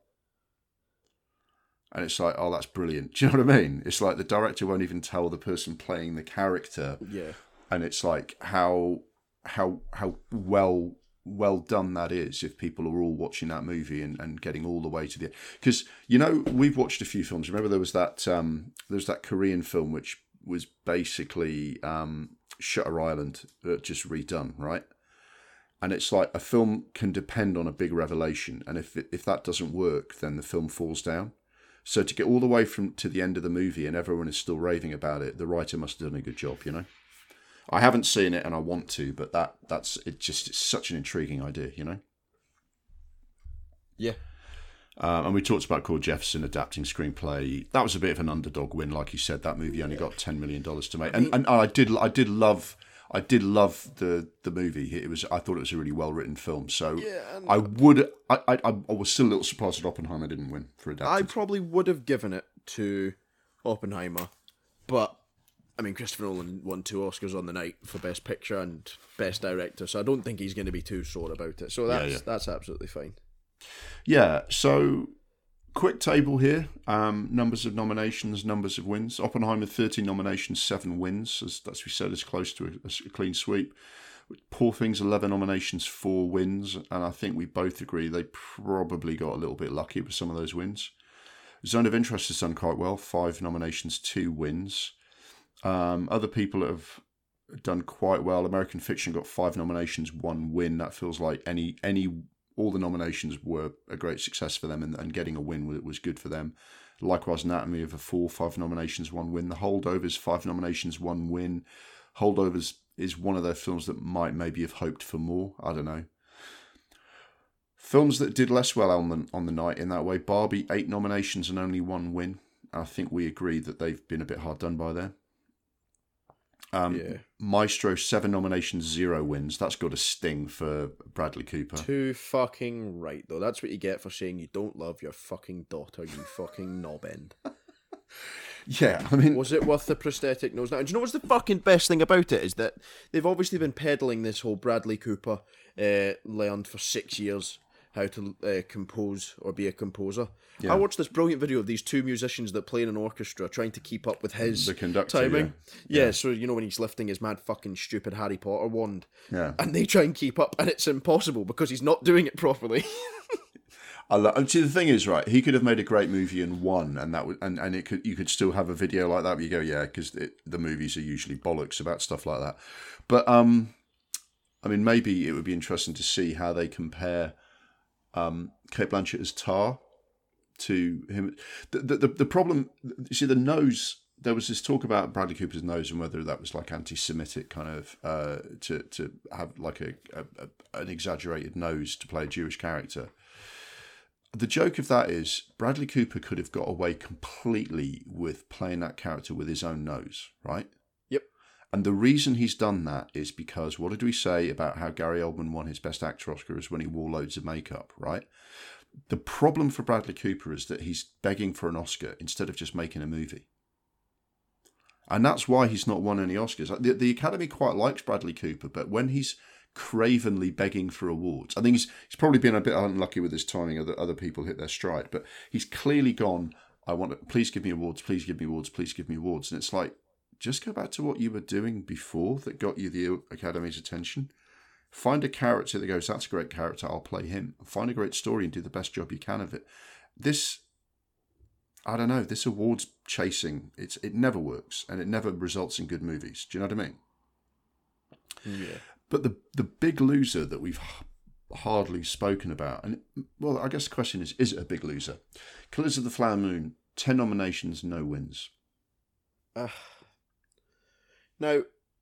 And it's like, oh, that's brilliant. Do you know what I mean? It's like the director won't even tell the person playing the character. Yeah. And it's like how how how well well done that is if people are all watching that movie and, and getting all the way to the end. Because, you know, we've watched a few films. Remember there was that um, there was that Korean film which was basically um, Shutter Island, uh, just redone, right? And it's like a film can depend on a big revelation, and if it, if that doesn't work, then the film falls down. So to get all the way from to the end of the movie and everyone is still raving about it, the writer must have done a good job, you know. I haven't seen it and I want to, but that that's it. Just it's such an intriguing idea, you know. Yeah. Um, and we talked about Cord Jefferson adapting screenplay. That was a bit of an underdog win, like you said. That movie only got ten million dollars to make, and and I did I did love. I did love the, the movie. It was I thought it was a really well written film. So yeah, I would I, I I was still a little surprised that Oppenheimer didn't win for adapted. I probably would have given it to Oppenheimer, but I mean Christopher Nolan won two Oscars on the night for Best Picture and Best Director, so I don't think he's going to be too sore about it. So that's yeah, yeah. that's absolutely fine. Yeah. So quick table here: um, numbers of nominations, numbers of wins. Oppenheimer thirteen nominations, seven wins. As, as we said, is close to a, a clean sweep. Poor Things eleven nominations, four wins, and I think we both agree they probably got a little bit lucky with some of those wins. Zone of Interest has done quite well, five nominations, two wins. Um, other people have done quite well. American Fiction got five nominations, one win. That feels like any any. All the nominations were a great success for them, and, and getting a win was good for them. Likewise, Anatomy of a Fall, five nominations, one win. The Holdovers, five nominations, one win. Holdovers is one of those films that might maybe have hoped for more. I don't know. Films that did less well on the, on the night in that way. Barbie, eight nominations and only one win. I think we agree that they've been a bit hard done by there. Um, yeah. Maestro, seven nominations, zero wins. That's got a sting for Bradley Cooper. Too fucking right, though. That's what you get for saying you don't love your fucking daughter, you fucking knobend. Yeah, I mean... Was it worth the prosthetic nose? Now, and do you know what's the fucking best thing about it? Is that they've obviously been peddling this whole Bradley Cooper uh, learned for six years how to uh, compose or be a composer. Yeah. I watched this brilliant video of these two musicians that play in an orchestra trying to keep up with his the conductor, timing. Yeah. Yeah, yeah, so you know when he's lifting his mad fucking stupid Harry Potter wand. Yeah. And they try and keep up and it's impossible because he's not doing it properly. I love, and see, the thing is, right, he could have made a great movie and won, and that would, and, and it could you could still have a video like that where you go, yeah, because the movies are usually bollocks about stuff like that. But um, I mean, maybe it would be interesting to see how they compare um, Cate Blanchett as Tar to him. The, the the the problem, you see, the nose. There was this talk about Bradley Cooper's nose and whether that was like anti-Semitic kind of uh, to to have like a, a, a an exaggerated nose to play a Jewish character. The joke of that is Bradley Cooper could have got away completely with playing that character with his own nose, right? Yep. And the reason he's done that is because what did we say about how Gary Oldman won his Best Actor Oscar is when he wore loads of makeup, right? The problem for Bradley Cooper is that he's begging for an Oscar instead of just making a movie. And that's why he's not won any Oscars. The, the Academy quite likes Bradley Cooper, but when he's cravenly begging for awards, I think he's he's probably been a bit unlucky with his timing. Other other people hit their stride, but he's clearly gone, I want to, please give me awards, please give me awards, please give me awards. And it's like, just go back to what you were doing before that got you the Academy's attention. Find a character that goes, that's a great character, I'll play him. Find a great story and do the best job you can of it. This, I don't know, this awards chasing, it's it never works and it never results in good movies. Do you know what I mean? Yeah. But the the big loser that we've hardly spoken about, and well, I guess the question is, is it a big loser? Killers of the Flower Moon, ten nominations, no wins. Uh, now,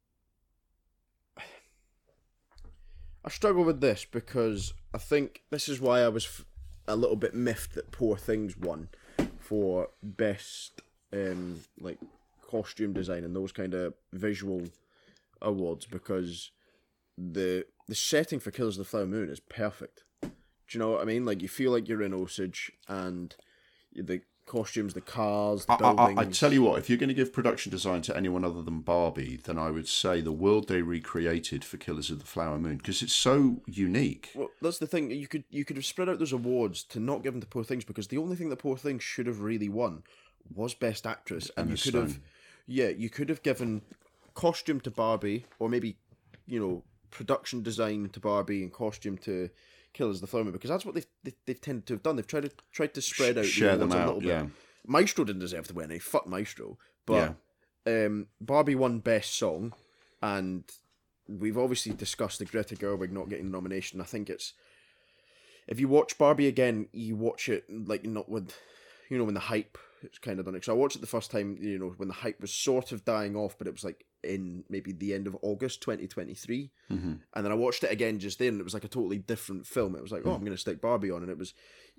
I struggle with this because I think this is why I was f- a little bit miffed that Poor Things won for best um, like costume design and those kind of visual awards, because the the setting for Killers of the Flower Moon is perfect. Do you know what I mean? Like, you feel like you're in Osage, and the costumes, the cars, the buildings. I, I, I tell you what, if you're going to give production design to anyone other than Barbie, then I would say the world they recreated for Killers of the Flower Moon, because it's so unique. Well, that's the thing. You could you could have spread out those awards to not give them to Poor Things, because the only thing that Poor Things should have really won was Best Actress, and, and you could Stone. have, yeah, you could have given costume to Barbie, or maybe, you know, production design to Barbie and costume to Killers of the Flower Moon, because that's what they've, they've they've tended to have done. They've tried to tried to spread out share the them out out. A little yeah, bit. Maestro didn't deserve to win. He fuck Maestro, but um, Barbie won Best Song, and we've obviously discussed the Greta Gerwig not getting the nomination. I think it's, if you watch Barbie again, you watch it like not with, you know, when the hype it's kind of done it. So I watched it the first time, you know, when the hype was sort of dying off, but it was like in maybe the end of August twenty twenty-three. Mm-hmm. And then I watched it again just then, and it was like a totally different film. It was like, oh, I'm going to stick Barbie on, and it was,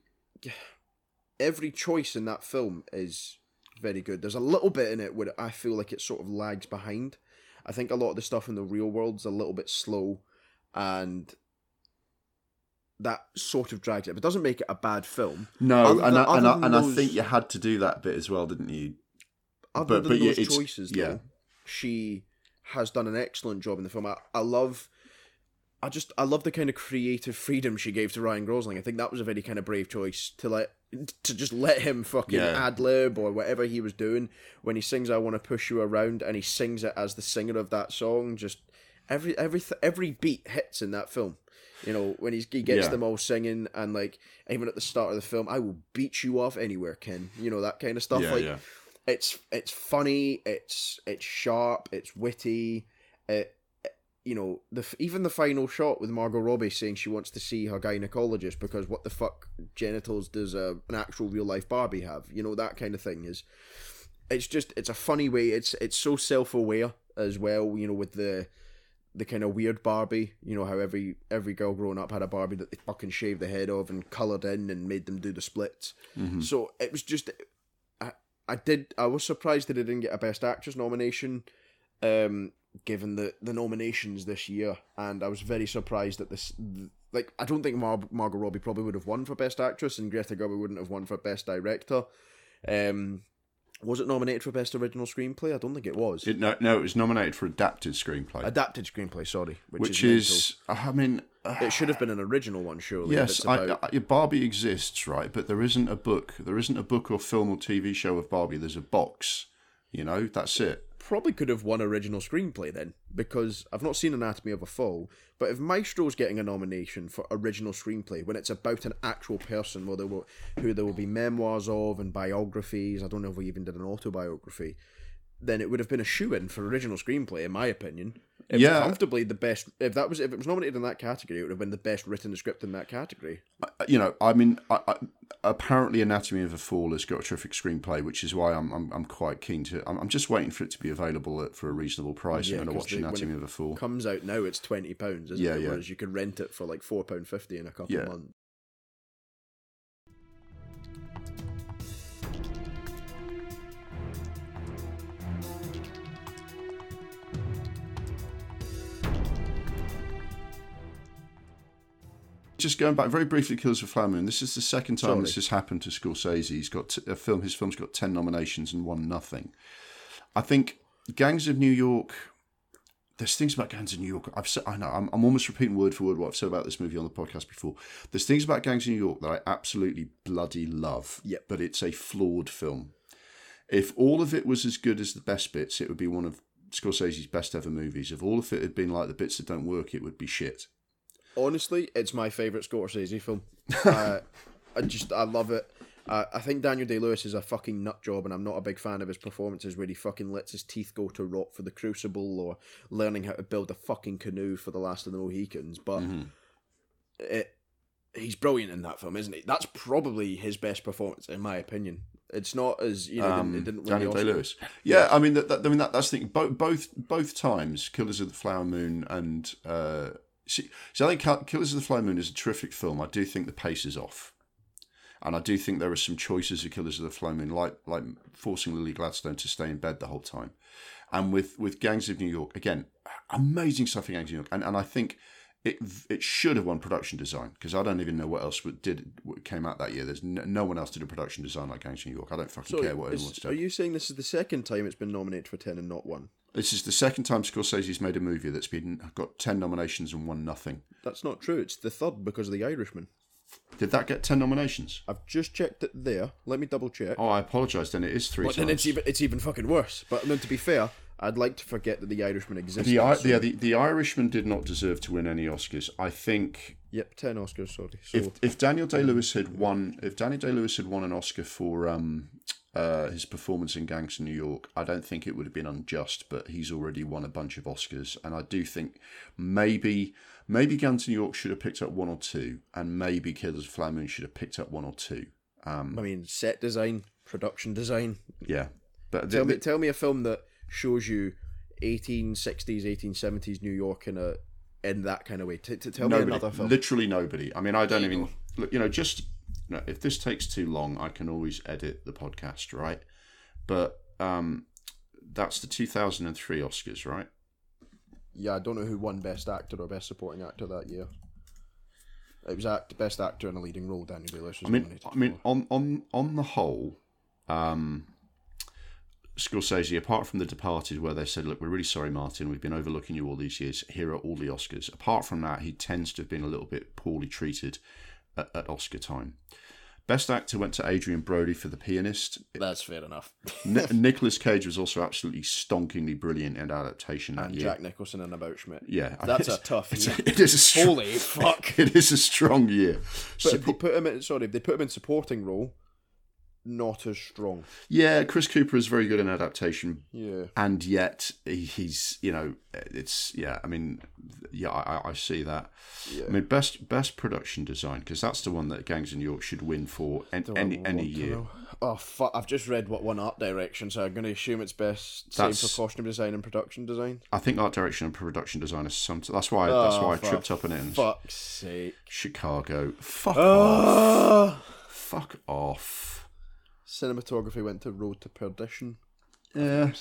every choice in that film is very good. There's a little bit in it where I feel like it sort of lags behind. I think a lot of the stuff in the real world's a little bit slow, and that sort of drags it. But it doesn't make it a bad film. No, Other and than- I, and, other I, and than I think those- you had to do that bit as well, didn't you? Other but- than but yeah, those it's- choices, yeah. though, she has done an excellent job in the film. I, I love... I just... I love the kind of creative freedom she gave to Ryan Gosling. I think that was a very kind of brave choice to let... to just let him fucking Yeah. ad-lib or whatever he was doing. When he sings I Want to Push You Around, and he sings it as the singer of that song, just... Every every every beat hits in that film. You know, when he's, he gets Yeah. them all singing, and like, even at the start of the film, I will beat you off anywhere, Ken. You know, that kind of stuff. Yeah, like, yeah. it's it's funny, it's it's sharp, it's witty. It, it- you know, the even the final shot with Margot Robbie saying she wants to see her gynecologist because what the fuck genitals does a, an actual real life Barbie have? You know, that kind of thing is. It's just it's a funny way. It's it's so self aware as well. You know, with the. the kind of weird Barbie, you know, how every every girl growing up had a Barbie that they fucking shaved the head of and coloured in and made them do the splits. Mm-hmm. So it was just, I I did, I was surprised that it didn't get a Best Actress nomination, um, given the, the nominations this year, and I was very surprised that this, like, I don't think Mar- Margot Robbie probably would have won for Best Actress, and Greta Gerwig wouldn't have won for Best Director. Um, Was it nominated for Best Original Screenplay? I don't think it was. It, no, no, it was nominated for adapted screenplay, Adapted Screenplay, sorry. Which, which is, is, I mean, uh, mental. It should have been an original one, surely. if yes, it's I, about... I, Barbie exists, right? But there isn't a book. There isn't a book or film or T V show of Barbie. There's a box. You know, that's it. Probably could have won original screenplay then, because I've not seen Anatomy of a Fall, but if Maestro's getting a nomination for original screenplay when it's about an actual person, well, there will, who there will be memoirs of and biographies, I don't know if we even did an autobiography, then it would have been a shoo-in for original screenplay, in my opinion. It was Yeah. comfortably the best. If that was if it was nominated in that category, it would have been the best written script in that category. You know, I mean, I, I, apparently Anatomy of a Fall has got a terrific screenplay, which is why I'm I'm, I'm quite keen to. I'm, I'm just waiting for it to be available at, for a reasonable price. Yeah, I'm going to 'cause watch the- when Anatomy it of a Fall. Comes out now, it's twenty pounds, isn't Yeah, it? yeah. Whereas you can rent it for like four pound fifty in a couple Yeah. of months. Just going back very briefly, Killers of the Flower Moon. This is the second time Sorry. this has happened to Scorsese. He's got t- a film. His film's got ten nominations and won nothing. I think Gangs of New York. There's things about Gangs of New York. I've said. I know. I'm, I'm almost repeating word for word what I've said about this movie on the podcast before. There's things about Gangs of New York that I absolutely bloody love. Yep. But it's a flawed film. If all of it was as good as the best bits, it would be one of Scorsese's best ever movies. If all of it had been like the bits that don't work, it would be shit. Honestly, it's my favourite Scorsese film. uh, I just, I love it. Uh, I think Daniel Day-Lewis is a fucking nut job, and I'm not a big fan of his performances where he fucking lets his teeth go to rot for The Crucible or learning how to build a fucking canoe for The Last of the Mohicans. But Mm-hmm. it, he's brilliant in that film, isn't he? That's probably his best performance, in my opinion. It's not as, you know, it didn't, it didn't win Daniel the Oscar. Day-Lewis. Yeah, I mean, that, that, I mean that, that's the thing. Both, both, both times, Killers of the Flower Moon and uh, see, see, I think Kill- Killers of the Flower Moon is a terrific film. I do think the pace is off, and I do think there are some choices of Killers of the Flower Moon, like like forcing Lily Gladstone to stay in bed the whole time, and with with Gangs of New York, again, amazing stuff in Gangs of New York, and and I think. It it should have won production design because I don't even know what else did what came out that year. There's no, no one else did a production design like Gangs of New York. I don't fucking So care what is- anyone's are doing. you saying this is the second time it's been nominated for ten and not one? This is the second time Scorsese's made a movie that's been got ten nominations and won nothing. That's not true. It's the third because of The Irishman. Did that get ten nominations? I've just checked it there. Let me double check. Oh, I apologise. Then it is three But times. then it's even it's even fucking worse. But then to be fair, I'd like to forget that The Irishman exists. the, I- so- yeah, the the Irishman did not deserve to win any Oscars. I think Yep, ten Oscars. Sorry. So if if Daniel Day Lewis had won, if Daniel Day Lewis had won an Oscar for um uh, his performance in Gangs of New York, I don't think it would have been unjust, but he's already won a bunch of Oscars, and I do think maybe maybe Gangs of New York should have picked up one or two, and maybe Killers of the Flower Moon should have picked up one or two. Um, I mean, set design, production design. yeah, but Tell the, me, tell me a film that shows you eighteen sixties, eighteen seventies New York in a in that kind of way. T- t- tell nobody, me another film. literally nobody. I mean, I don't There you even go. look. You know, just you know, if this takes too long, I can always edit the podcast, right? But um, that's the two thousand three Oscars, right? Yeah, I don't know who won Best Actor or Best Supporting Actor that year. It was act Best Actor in a Leading Role. Daniel Day-Lewis was I mean, nominated I mean, for. on on on the whole, um, Scorsese, apart from The Departed, where they said, "Look, we're really sorry, Martin, we've been overlooking you all these years. Here are all the Oscars." Apart from that, he tends to have been a little bit poorly treated at, at Oscar time. Best Actor went to Adrian Brody for The Pianist. That's fair enough. Ni- Nicolas Cage was also absolutely stonkingly brilliant in adaptation that And year. Jack Nicholson in About Schmidt. Yeah, That's it's- a tough it's year. a- it is a strong, Holy fuck. It is a strong year. But Suppo- if they put him in, sorry, if they put him in supporting role, not as strong. yeah, Chris Cooper is very good in adaptation, Yeah. and yet he- he's, you know, it's yeah. I mean, yeah, I, I see that. Yeah. I mean, best best production design, because that's the one that Gangs of New York should win for en- Do I any want any to year. know? Oh fuck! I've just read what won art direction, so I'm going to assume it's best. Same That's- for costume design and production design. I think art direction and production design is some. That's why that's Oh, why I for tripped up on it. And Fuck's sake! Chicago, fuck off, Oh! fuck off. Cinematography went to Road to Perdition. Yeah.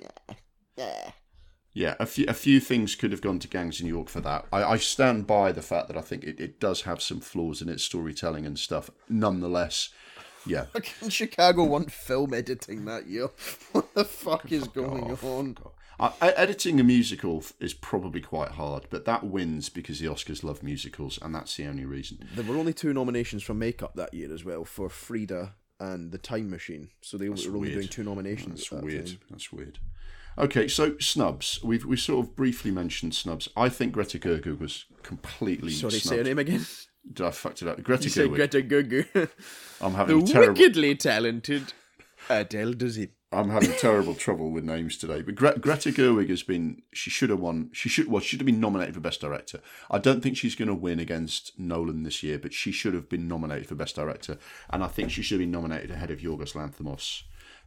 Yeah. Yeah, a few a few things could have gone to Gangs of New York for that. I, I stand by the fact that I think it, it does have some flaws in its storytelling and stuff. Nonetheless, yeah. Fucking Chicago won film editing that year. What the fuck is going off. on? I, I- editing a musical f- is probably quite hard, but that wins because the Oscars love musicals, and that's the only reason. There were only two nominations for makeup that year as well, for Frida and The Time Machine. So they That's were only weird. doing two nominations. That's at that weird. time. That's weird. Okay, so snubs. We've we sort of briefly mentioned snubs. I think Greta Gerwig was completely Sorry, snubbed. say her name again. Did I fucked it up? Greta You said Gerwig. Greta Gerwig. I'm having The terrible. wickedly talented Adele Dazeem. I'm having terrible trouble with names today. But Gre- Greta Gerwig has been. She should have won. She should. Well, she should have been nominated for Best Director. I don't think she's going to win against Nolan this year, but she should have been nominated for Best Director. And I think she should have been nominated ahead of Yorgos Lanthimos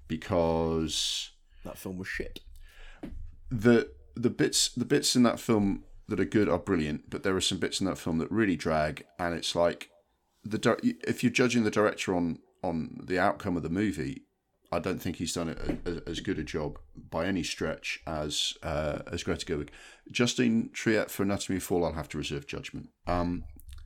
because That film was shit. the the bits the bits in that film that are good are brilliant, but there are some bits in that film that really drag. And it's like the di- if you're judging the director on on the outcome of the movie, I don't think he's done a, a, as good a job by any stretch as uh, as Greta Gerwig. Justine Triet for Anatomy of a Fall, I'll have to reserve judgment. Um,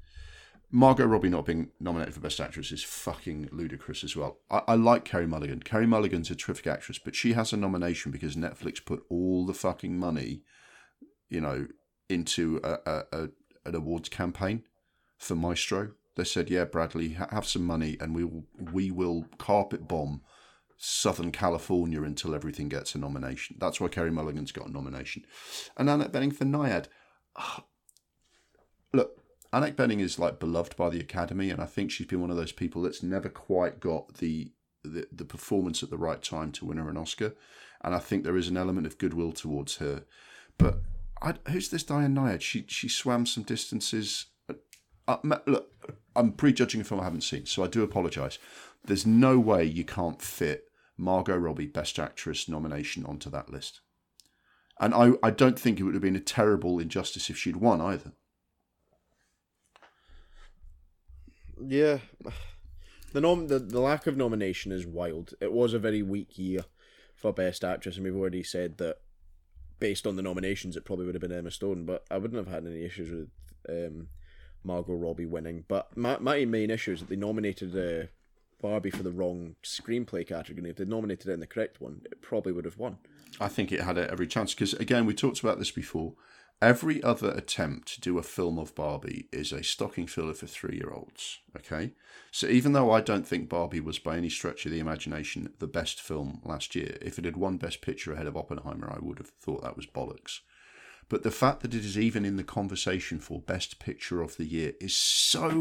Margot Robbie not being nominated for Best Actress is fucking ludicrous as well. I, I like Carey Mulligan. Carey Mulligan's a terrific actress, but she has a nomination because Netflix put all the fucking money, you know, into a, a, a an awards campaign for Maestro. They said, "Yeah, Bradley, ha- have some money, and we will we will carpet bomb Southern California until everything gets a nomination." That's why Carey Mulligan's got a nomination. And Annette Bening for Naiad. Ah, look, Annette Bening is like beloved by the Academy, and I think she's been one of those people that's never quite got the, the the performance at the right time to win her an Oscar. And I think there is an element of goodwill towards her. But I, who's this Diane Naiad? She she swam some distances. Uh, look, I'm prejudging a film I haven't seen, so I do apologise. There's no way you can't fit Margot Robbie Best Actress nomination onto that list. And I, I don't think it would have been a terrible injustice if she'd won either. Yeah. The nom the, the lack of nomination is wild. It was a very weak year for Best Actress, and we've already said that based on the nominations it probably would have been Emma Stone, but I wouldn't have had any issues with um, Margot Robbie winning. But my, my main issue is that they nominated uh, Barbie for the wrong screenplay category. If they'd nominated it in the correct one, it probably would have won. I think it had every chance because, again, we talked about this before. Every other attempt to do a film of Barbie is a stocking filler for three-year-olds, okay? So even though I don't think Barbie was by any stretch of the imagination the best film last year, if it had won Best Picture ahead of Oppenheimer, I would have thought that was bollocks. But the fact that it is even in the conversation for Best Picture of the Year is so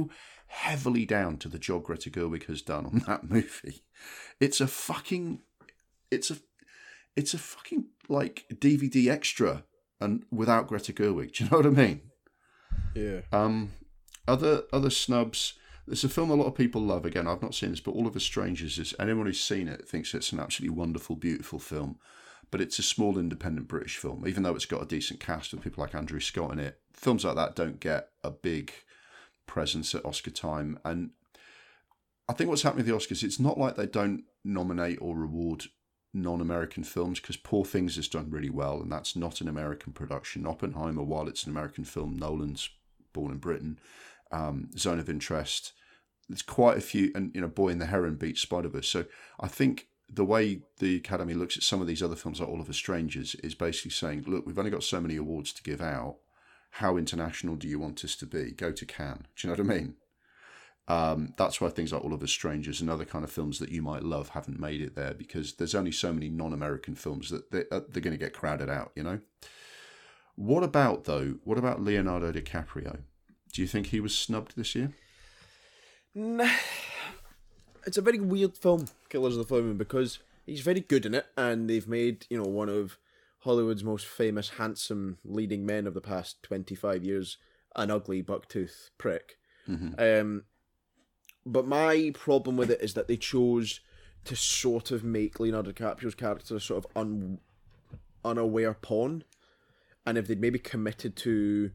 heavily down to the job Greta Gerwig has done on that movie. It's a fucking, it's a, it's a fucking like D V D extra, and without Greta Gerwig. Do you know what I mean? Yeah. Um, other other snubs. There's a film a lot of people love. Again, I've not seen this, but All of Us Strangers is. Anyone who's seen it thinks it's an absolutely wonderful, beautiful film. But it's a small, independent British film, even though it's got a decent cast with people like Andrew Scott in it. Films like that don't get a big presence at Oscar time. And I think what's happening with the Oscars, it's not like they don't nominate or reward non-American films, because Poor Things has done really well, and that's not an American production. Oppenheimer, while it's an American film, Nolan's born in Britain. Um, Zone of Interest, there's quite a few, and you know, Boy and the Heron beats Spider-Verse. So I think the way the Academy looks at some of these other films like All of Us Strangers is basically saying, look, we've only got so many awards to give out. How international do you want us to be? Go to Cannes. Do you know what I mean? Um, that's why things like All of Us Strangers and other kind of films that you might love haven't made it there, because there's only so many non-American films that they're, uh, they're going to get crowded out, you know? What about, though, what about Leonardo DiCaprio? Do you think he was snubbed this year? Nah. It's a very weird film, Killers of the Flower Moon, because he's very good in it, and they've made, you know, one of Hollywood's most famous, handsome leading men of the past twenty-five years an ugly bucktooth prick. Mm-hmm. Um, but my problem with it is that they chose to sort of make Leonardo DiCaprio's character a sort of un, unaware pawn, and if they'd maybe committed to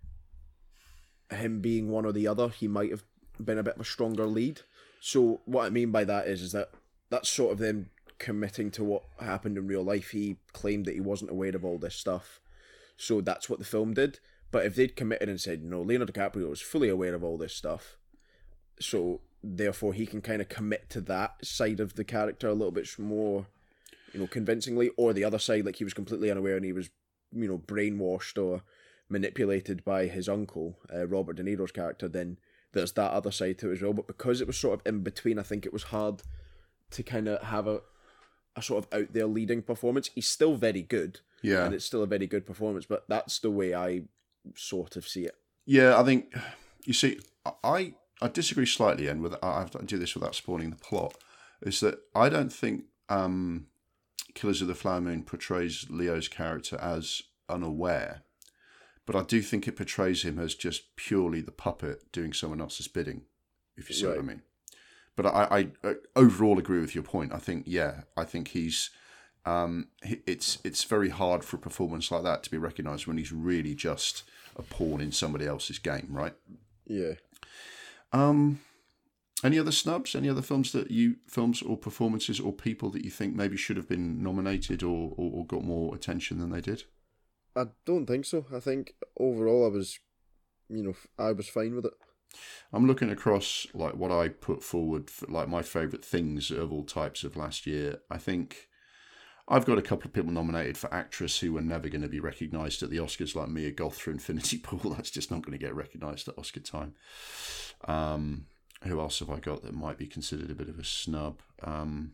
him being one or the other, he might have been a bit of a stronger lead. So what I mean by that is, is that that's sort of them committing to what happened in real life. He claimed that he wasn't aware of all this stuff, so that's what the film did. But if they'd committed and said, no, Leonardo DiCaprio was fully aware of all this stuff, so therefore he can kind of commit to that side of the character a little bit more, you know, convincingly, or the other side, like he was completely unaware and he was, you know, brainwashed or manipulated by his uncle, uh, Robert De Niro's character, then there's that other side to it as well. But because it was sort of in between, I think it was hard to kind of have a, a sort of out there leading performance. He's still very good. Yeah. And it's still a very good performance, but that's the way I sort of see it. Yeah, I think, you see, I I disagree slightly, and with I have to do this without spoiling the plot, is that I don't think um, Killers of the Flower Moon portrays Leo's character as unaware. But I do think it portrays him as just purely the puppet doing someone else's bidding, if you see right. what I mean. But I, I, I overall agree with your point. I think, yeah, I think he's, um, it's it's very hard for a performance like that to be recognised when he's really just a pawn in somebody else's game, right? Yeah. Um, any other snubs? Any other films that you, films or performances or people that you think maybe should have been nominated or, or, or got more attention than they did? I don't think so. I think overall I was, you know, I was fine with it. I'm looking across like what I put forward for like my favourite things of all types of last year. I think I've got a couple of people nominated for actress who were never going to be recognised at the Oscars, like Mia Goth for Infinity Pool. That's just not going to get recognised at Oscar time. Um, who else have I got that might be considered a bit of a snub? Um,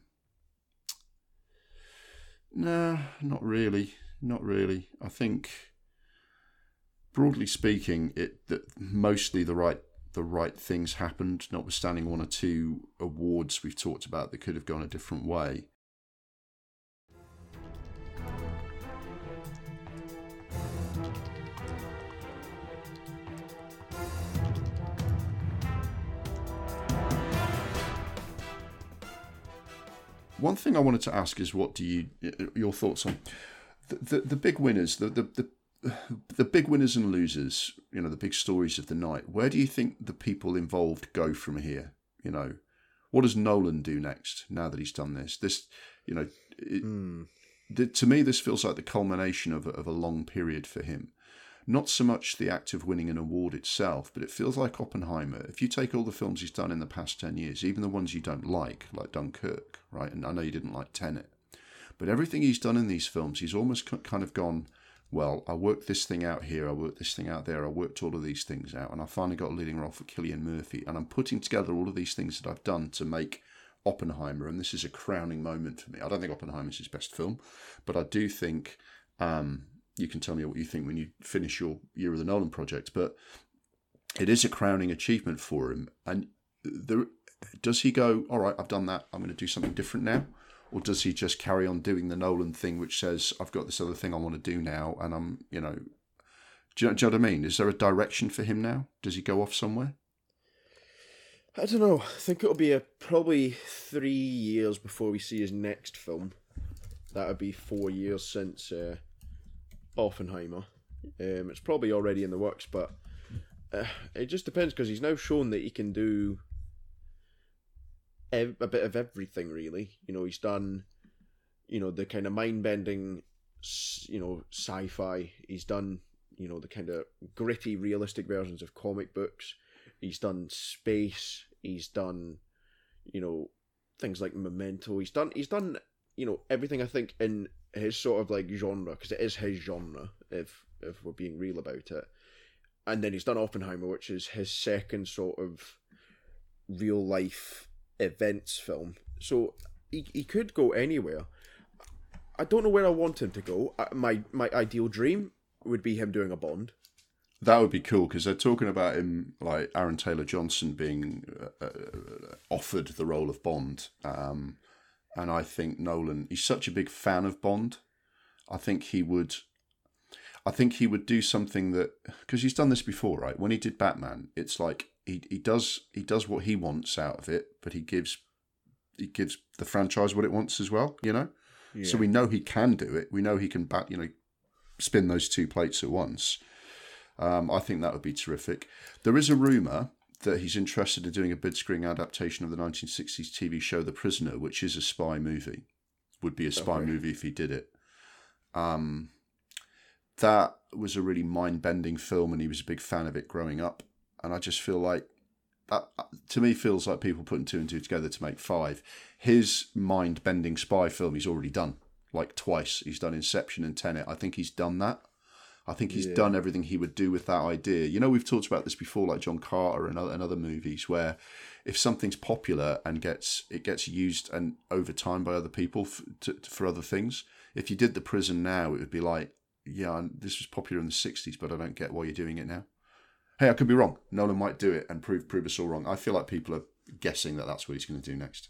nah, not really. Not really. I think, broadly speaking, it that mostly the right the right things happened, notwithstanding one or two awards we've talked about that could have gone a different way. One thing I wanted to ask is, what do you your thoughts on the the, the big winners, the, the the the big winners and losers, you know, the big stories of the night? Where do you think the people involved go from here? You know, what does Nolan do next now that he's done this? This, you know, it, mm. the, to me, this feels like the culmination of a, of a long period for him. Not so much the act of winning an award itself, but it feels like Oppenheimer. If you take all the films he's done in the past ten years, even the ones you don't like, like Dunkirk, right? And I know you didn't like Tenet, but everything he's done in these films, he's almost kind of gone, well, I worked this thing out here, I worked this thing out there, I worked all of these things out, and I finally got a leading role for Cillian Murphy, and I'm putting together all of these things that I've done to make Oppenheimer, and this is a crowning moment for me. I don't think Oppenheimer's his best film, but I do think, um, you can tell me what you think when you finish your Year of the Nolan project, but it is a crowning achievement for him. And there, does he go, all right, I've done that, I'm going to do something different now? Or does he just carry on doing the Nolan thing, which says, I've got this other thing I want to do now, and I'm, you know, do you, do you know what I mean? Is there a direction for him now? Does he go off somewhere? I don't know. I think it'll be a, probably three years before we see his next film. That would be four years since uh, Oppenheimer. Um, it's probably already in the works, but uh, it just depends, because he's now shown that he can do ev- a bit of everything, really. You know, he's done, you know, the kind of mind-bending, you know, sci-fi. He's done, you know, the kind of gritty, realistic versions of comic books. He's done space. He's done, you know, things like Memento. He's done, he's done, you know, everything, I think, in his sort of like genre, because it is his genre, if if we're being real about it. And then he's done Oppenheimer, which is his second sort of real life events film. So he he could go anywhere. I don't know where I want him to go. My my ideal dream would be him doing a Bond. That would be cool, because they're talking about him, like Aaron Taylor Johnson being uh, uh, offered the role of Bond. Um, and I think Nolan, he's such a big fan of Bond. I think he would, I think he would do something that, because he's done this before, right? When he did Batman, it's like he he does he does what he wants out of it, but he gives he gives the franchise what it wants as well, you know. Yeah. So we know he can do it. We know he can bat, you know, spin those two plates at once. Um, I think that would be terrific. There is a rumour that he's interested in doing a bid-screen adaptation of the nineteen sixties T V show The Prisoner, which is a spy movie. Would be a spy okay. movie if he did it. Um, that was a really mind-bending film, and he was a big fan of it growing up. And I just feel like, that to me feels like people putting two and two together to make five. His mind-bending spy film he's already done, like twice. He's done Inception and Tenet. I think he's done that. I think he's yeah. done everything he would do with that idea. You know, we've talked about this before, like John Carter and other, and other movies, where if something's popular and gets it gets used and over time by other people f- to, for other things, if you did The Prison now, it would be like, yeah, this was popular in the sixties, but I don't get why you're doing it now. Hey, I could be wrong. Nolan might do it and prove prove us all wrong. I feel like people are guessing that that's what he's going to do next.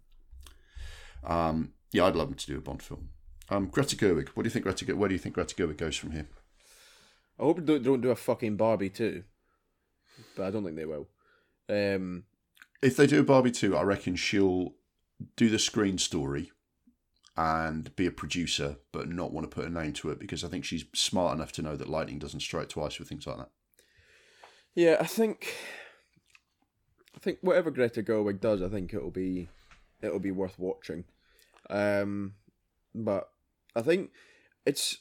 Um, yeah, I'd love him to do a Bond film. Um, Greta Gerwig. What do you think, Greta? Where do you think Greta Gerwig goes from here? I hope they don't do a fucking Barbie too, but I don't think they will. Um, if they do a Barbie two, I reckon she'll do the screen story and be a producer, but not want to put a name to it, because I think she's smart enough to know that lightning doesn't strike twice with things like that. Yeah, I think, I think whatever Greta Gerwig does, I think it'll be, it'll be worth watching. Um, but I think it's.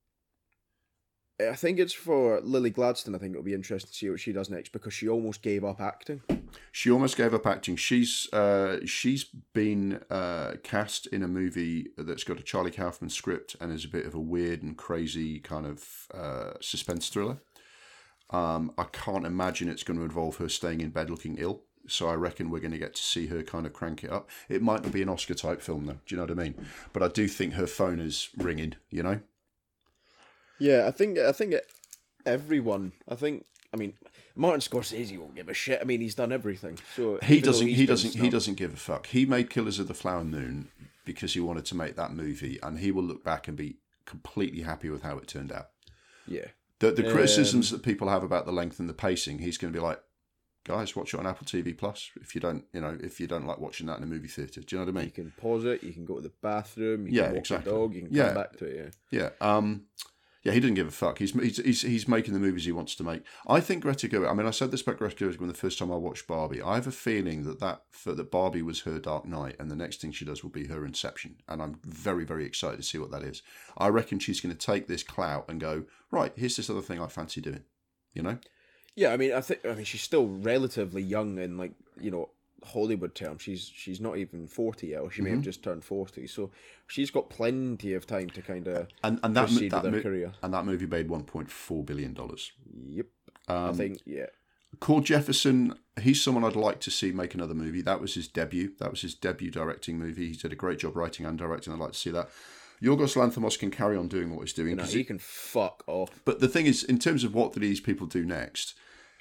I think it's for Lily Gladstone. I think it'll be interesting to see what she does next, because she almost gave up acting. She almost gave up acting. She's uh, she's been uh, cast in a movie that's got a Charlie Kaufman script and is a bit of a weird and crazy kind of uh, suspense thriller. Um, I can't imagine it's going to involve her staying in bed looking ill. So I reckon we're going to get to see her kind of crank it up. It might not be an Oscar type film though. Do you know what I mean? But I do think her phone is ringing. You know. Yeah, I think I think everyone. I think. I mean, Martin Scorsese won't give a shit. I mean, he's done everything. So he doesn't. He doesn't. He doesn't give a fuck. He made Killers of the Flower Moon because he wanted to make that movie, and he will look back and be completely happy with how it turned out. Yeah. The the criticisms um, that people have about the length and the pacing, he's going to be like, guys, watch it on Apple T V Plus. If you don't, you know, if you don't like watching that in a movie theater, do you know what I mean? You can pause it. You can go to the bathroom. You yeah, can walk exactly. the dog. You can yeah. come back to it. Yeah. Yeah. Um, yeah, he doesn't give a fuck. He's, he's he's he's making the movies he wants to make. I think Greta Gerwig. I mean, I said this about Greta Gerwig when the first time I watched Barbie. I have a feeling that that for, that Barbie was her Dark Knight, and the next thing she does will be her Inception. And I'm very very excited to see what that is. I reckon she's going to take this clout and go, right, here's this other thing I fancy doing. You know? Yeah, I mean, I think I mean she's still relatively young in, like, you know, Hollywood terms. She's she's not even forty yet, or she may mm-hmm. have just turned forty. So she's got plenty of time to kind of and and that proceed that with her mo- career. And that movie made one point four billion dollars. Yep, um, I think yeah. Cord Jefferson, he's someone I'd like to see make another movie. That was his debut. That was his debut directing movie. He did a great job writing and directing. I'd like to see that. Yorgos Lanthimos can carry on doing what he's doing. No, he he can fuck off. But the thing is, in terms of what do these people do next,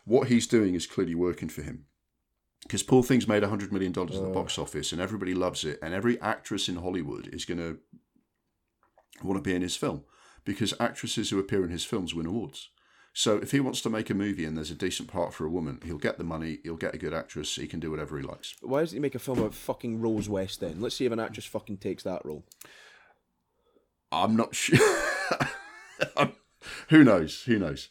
what he's doing is clearly working for him. Because Poor Things made one hundred million dollars at the box office and everybody loves it. And every actress in Hollywood is going to want to be in his film. Because actresses who appear in his films win awards. So if he wants to make a movie and there's a decent part for a woman, he'll get the money, he'll get a good actress, he can do whatever he likes. Why doesn't he make a film about fucking Rose West then? Let's see if an actress fucking takes that role. I'm not sure. Who knows? Who knows?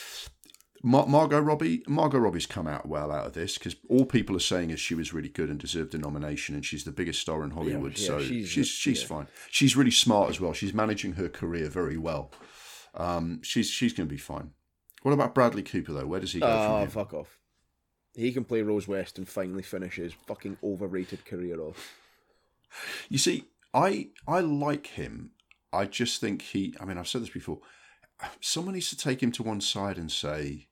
Mar- Margot Robbie, Margot Robbie's come out well out of this because all people are saying is she was really good and deserved a nomination, and she's the biggest star in Hollywood, yeah, yeah, so she's she's, she's yeah. fine. She's really smart as well. She's managing her career very well. Um, she's she's going to be fine. What about Bradley Cooper though? Where does he go oh, from here? Oh, fuck off! He can play Rose West and finally finish his fucking overrated career off. You see, I I like him. I just think he. I mean, I've said this before. Someone needs to take him to one side and say.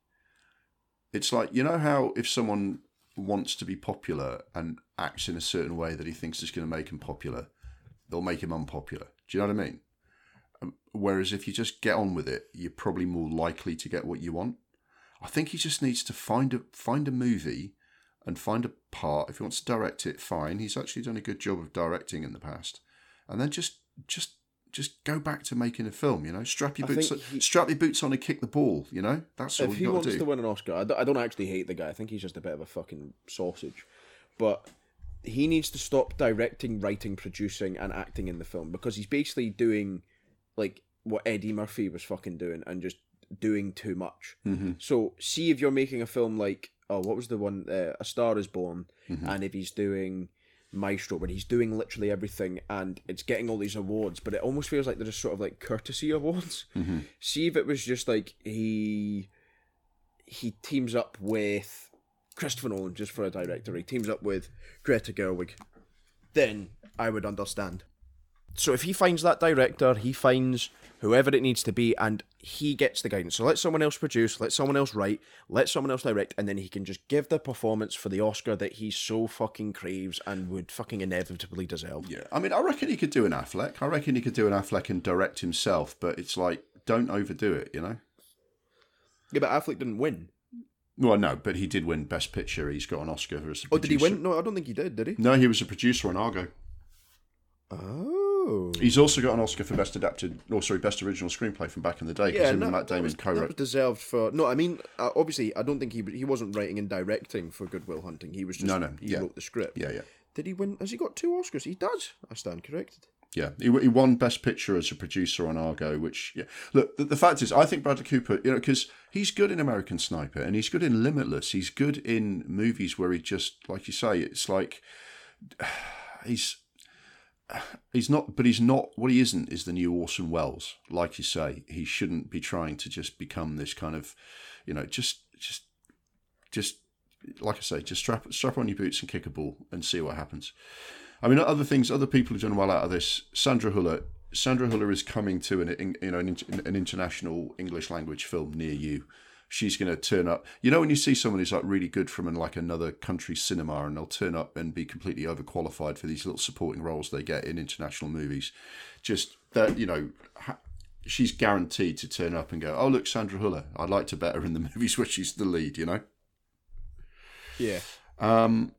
It's like, you know how if someone wants to be popular and acts in a certain way that he thinks is going to make him popular, they'll make him unpopular. Do you know what I mean? Um, whereas if you just get on with it, you're probably more likely to get what you want. I think he just needs to find a find a movie and find a part. If he wants to direct it, fine. He's actually done a good job of directing in the past. And then just just just go back to making a film, you know? Strap your boots on, he, strap your boots on and kick the ball, you know? That's all you got to do. If he wants to win an Oscar, I don't, I don't actually hate the guy. I think he's just a bit of a fucking sausage. But he needs to stop directing, writing, producing, and acting in the film because he's basically doing like what Eddie Murphy was fucking doing and just doing too much. Mm-hmm. So see if you're making a film like, oh, what was the one? Uh, A Star Is Born. Mm-hmm. And if he's doing Maestro, where he's doing literally everything and it's getting all these awards, but it almost feels like they're just sort of like courtesy awards. Mm-hmm. See if it was just like he he teams up with Christopher Nolan just for a director, he teams up with Greta Gerwig, then I would understand. So if he finds that director, he finds whoever it needs to be, and he gets the guidance. So let someone else produce, let someone else write, let someone else direct, and then he can just give the performance for the Oscar that he so fucking craves and would fucking inevitably deserve. Yeah, I mean, I reckon he could do an Affleck. I reckon he could do an Affleck and direct himself, but it's like, don't overdo it, you know? Yeah, but Affleck didn't win. Well, no, but he did win Best Picture. He's got an Oscar as a producer. Oh, did he win? No, I don't think he did, did he? No, he was a producer on Argo. Oh. He's also got an Oscar for Best Adapted, or sorry, Best Original Screenplay from back in the day. Yeah, him no, and Matt Damon was, co-wrote. That was deserved for... No, I mean, uh, obviously, I don't think he he wasn't writing and directing for Good Will Hunting. He was just... No, no, he yeah. wrote the script. Yeah, yeah. Did he win... Has he got two Oscars? He does. I stand corrected. Yeah, he, he won Best Picture as a producer on Argo, which, yeah. Look, the, the fact is, I think Bradley Cooper, you know, because he's good in American Sniper and he's good in Limitless. He's good in movies where he just, like you say, it's like, he's, he's not, but he's not, what he isn't is the new Orson Welles. Like you say, he shouldn't be trying to just become this kind of, you know, just, just, just, like I say, just strap, strap on your boots and kick a ball and see what happens. I mean, other things, other people have done well out of this. Sandra Huller, Sandra Huller is coming to an, you know, an, an international English language film near you. She's going to turn up. You know, when you see someone who's like really good from like another country's cinema, and they'll turn up and be completely overqualified for these little supporting roles they get in international movies. Just that, you know, she's guaranteed to turn up and go, "Oh, look, Sandra Huller. I'd like to bet her in the movies where she's the lead." You know. Yeah. Um.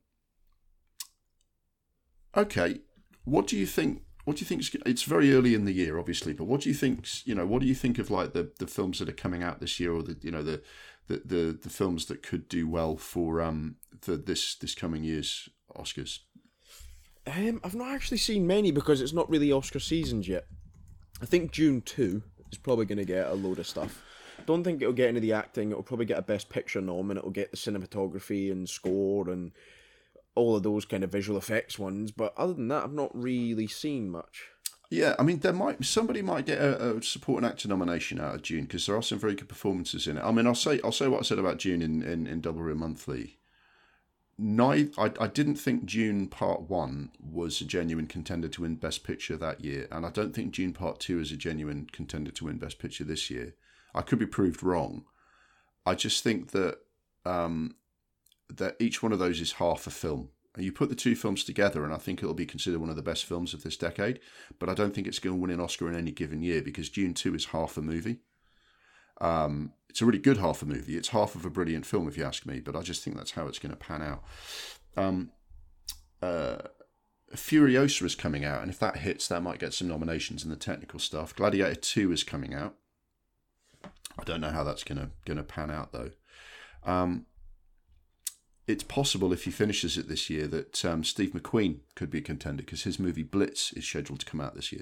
Okay, what do you think? What do you think? It's very early in the year, obviously, but what do you think? You know, what do you think of like the, the films that are coming out this year, or the you know the the, the, the films that could do well for um for this this coming year's Oscars? Um, I've not actually seen many because it's not really Oscar seasons yet. I think June two is probably going to get a load of stuff. Don't think it'll get any of the acting. It'll probably get a Best Picture nom, and it'll get the cinematography and score and all of those kind of visual effects ones, but other than that, I've not really seen much. Yeah, I mean, there might somebody might get a, a supporting actor nomination out of June because there are some very good performances in it. I mean, I'll say I'll say what I said about June in, in, in Double Reel Monthly. Neither, I I didn't think June Part One was a genuine contender to win Best Picture that year, and I don't think June Part Two is a genuine contender to win Best Picture this year. I could be proved wrong. I just think that. Um, that each one of those is half a film. And you put the two films together and I think it'll be considered one of the best films of this decade, but I don't think it's going to win an Oscar in any given year because June two is half a movie. Um, it's a really good half a movie. It's half of a brilliant film, if you ask me. But I just think that's how it's going to pan out. Um, uh, Furiosa is coming out, and if that hits, that might get some nominations in the technical stuff. Gladiator two is coming out. I don't know how that's gonna gonna pan out though. Um, it's possible if he finishes it this year that um, Steve McQueen could be a contender because his movie Blitz is scheduled to come out this year,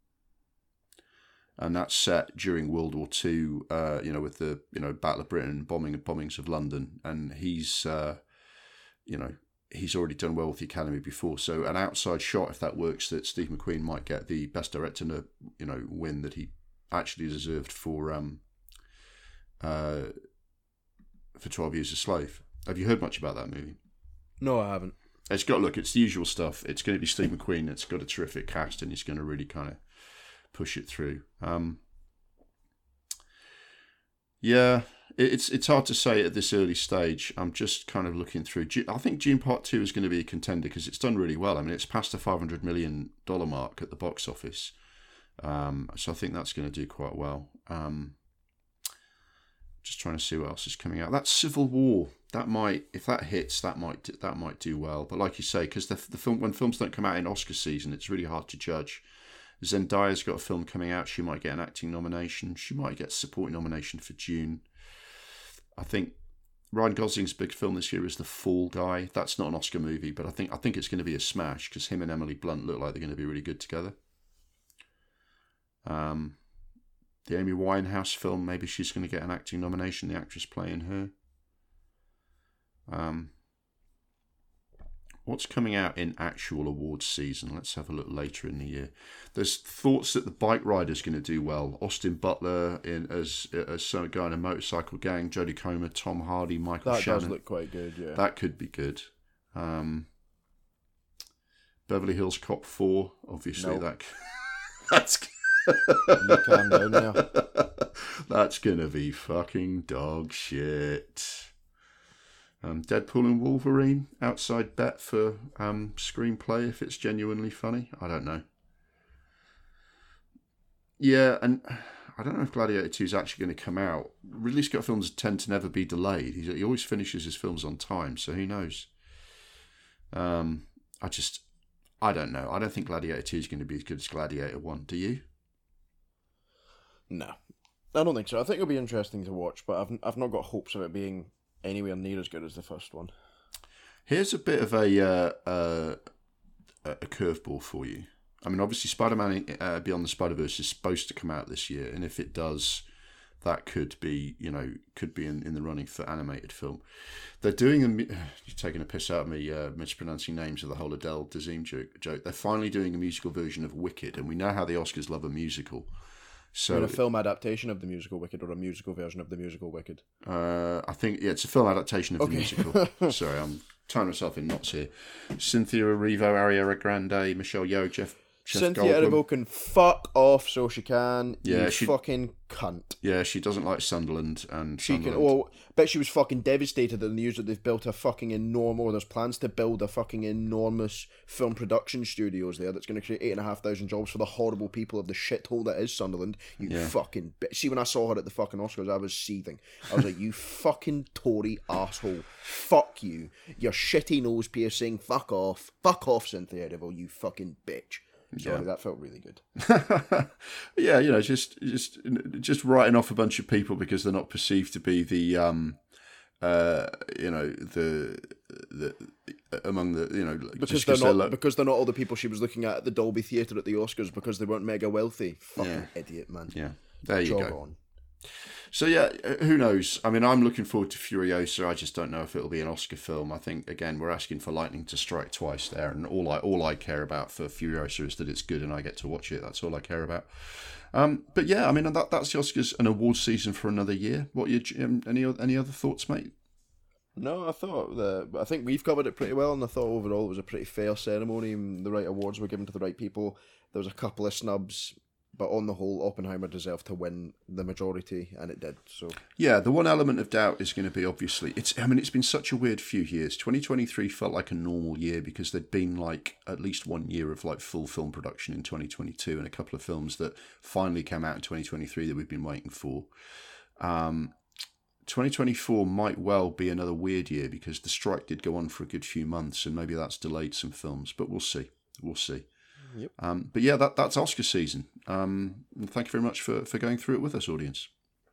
and that's set during World War Two. Uh, you know, with the you know Battle of Britain, bombing bombings of London, and he's uh, you know. He's already done well with the Academy before, so an outside shot, if that works, that Steve McQueen might get the Best Director, you know, win that he actually deserved for um, uh, for twelve Years a Slave. Have you heard much about that movie? No, I haven't. It's got look, it's the usual stuff. It's going to be Steve McQueen. It's got a terrific cast, and he's going to really kind of push it through. Um, yeah. It's it's hard to say at this early stage. I'm just kind of looking through. I think Dune Part two is going to be a contender because it's done really well. I mean, it's past the five hundred million dollars mark at the box office. Um, so I think that's going to do quite well. Um, just trying to see what else is coming out. That's Civil War. That might, if that hits, that might that might do well. But like you say, because the, the film when films don't come out in Oscar season, it's really hard to judge. Zendaya's got a film coming out. She might get an acting nomination. She might get a supporting nomination for Dune. I think Ryan Gosling's big film this year is The Fall Guy. That's not an Oscar movie, but I think I think it's going to be a smash because him and Emily Blunt look like they're going to be really good together. Um, the Amy Winehouse film, maybe she's going to get an acting nomination, the actress playing her. Um, what's coming out in actual awards season? Let's have a look later in the year. There's thoughts that The Bike Rider's going to do well. Austin Butler in as as some guy in a motorcycle gang, Jodie Comer, Tom Hardy, Michael That Shannon. does look quite good, yeah. That could be good. Um, Beverly Hills Cop four, obviously No. that that's You calm down now. that's gonna be fucking dog shit. Um, Deadpool and Wolverine, outside bet for um, screenplay if it's genuinely funny. I don't know. Yeah, and I don't know if Gladiator two is actually going to come out. Ridley Scott films tend to never be delayed. He, he always finishes his films on time, so who knows? Um, I just, I don't know. I don't think Gladiator two is going to be as good as Gladiator one. Do you? No, I don't think so. I think it'll be interesting to watch, but I've I've not got hopes of it being anywhere near as good as the first one. Here's a bit of a uh, uh, a curveball for you. I mean, obviously, Spider-Man uh, Beyond the Spider-Verse is supposed to come out this year, and if it does, that could be, you know, could be in, in the running for animated film. They're doing a, you're taking a piss out of me, uh, mispronouncing names of the whole Adele Dazeem joke, joke. They're finally doing a musical version of Wicked, and we know how the Oscars love a musical. So In a film adaptation of the musical Wicked or a musical version of the musical Wicked? Uh, I think, yeah, it's a film adaptation of Okay. the musical. Sorry, I'm tying myself in knots here. Cynthia Erivo, Ariana Grande, Michelle Yeoh, Jeff, Jeff Cynthia Goldblum. Erivo can fuck off so she can. Yeah, you she- fucking cunt. Yeah, she doesn't like Sunderland, and She can. Sunderland. Well, bet she was fucking devastated at the news that they've built a fucking enormous. Or there's plans to build a fucking enormous film production studios there that's going to create eight and a half thousand jobs for the horrible people of the shithole that is Sunderland. You Yeah. fucking bitch. See, when I saw her at the fucking Oscars, I was seething. I was like, you fucking Tory asshole. Fuck you. Your shitty nose piercing. Fuck off. Fuck off, Cynthia Erivo. You fucking bitch. Sorry, Yeah. that felt really good. Yeah, you know, just just just writing off a bunch of people because they're not perceived to be the um uh you know the the among the you know Because just they're 'cause not lo- because they're not all the people she was looking at at the Dolby Theatre at the Oscars because they weren't mega wealthy. Fucking Yeah. idiot, man. yeah, there you Jog go. on. So yeah, who knows? I mean, I'm looking forward to Furiosa. I just don't know if it'll be an Oscar film. I think again we're asking for lightning to strike twice there, and all I all I care about for Furiosa is that it's good and I get to watch it. That's all I care about. Um, but yeah, I mean that that's the Oscars and awards season for another year. What you um, any o- any other thoughts, mate? No, I thought the I think we've covered it pretty well, and I thought overall it was a pretty fair ceremony. And the right awards were given to the right people. There was a couple of snubs, but on the whole, Oppenheimer deserved to win the majority, and it did. So Yeah, the one element of doubt is going to be obviously it's. I mean, it's been such a weird few years. twenty twenty-three felt like a normal year because there'd been like at least one year of like full film production in twenty twenty-two, and a couple of films that finally came out in twenty twenty-three that we've been waiting for. Um, twenty twenty-four might well be another weird year because the strike did go on for a good few months, and maybe that's delayed some films. But we'll see. We'll see. Yep. Um, but yeah, that that's Oscar season. Um, and thank you very much for, for going through it with us, audience.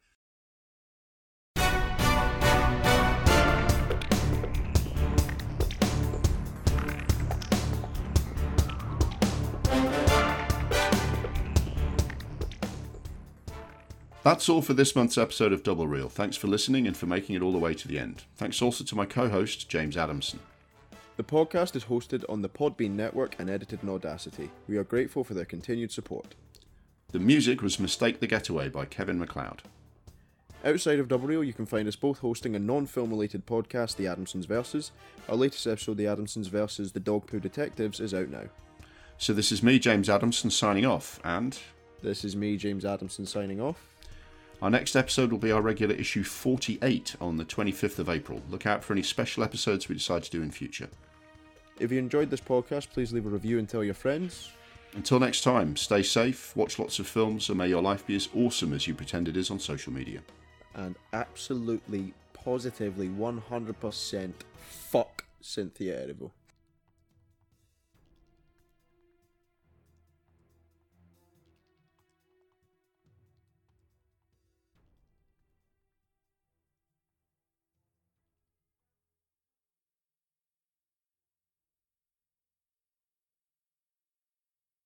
That's all for this month's episode of Double Reel. Thanks for listening and for making it all the way to the end. Thanks also to my co-host, James Adamson. The podcast is hosted on the Podbean network and edited in Audacity. We are grateful for their continued support. The music was Mistake the Getaway by Kevin MacLeod. Outside of Double Reel, you can find us both hosting a non-film related podcast, The Adamsons Versus. Our latest episode, The Adamsons Versus The Dog Poo Detectives, is out now. So this is me, James Adamson, signing off, and... This is me, James Adamson, signing off. Our next episode will be our regular issue forty-eight on the twenty-fifth of April. Look out for any special episodes we decide to do in future. If you enjoyed this podcast, please leave a review and tell your friends. Until next time, stay safe, watch lots of films, and may your life be as awesome as you pretend it is on social media. And absolutely, positively, one hundred percent fuck Cynthia Erivo.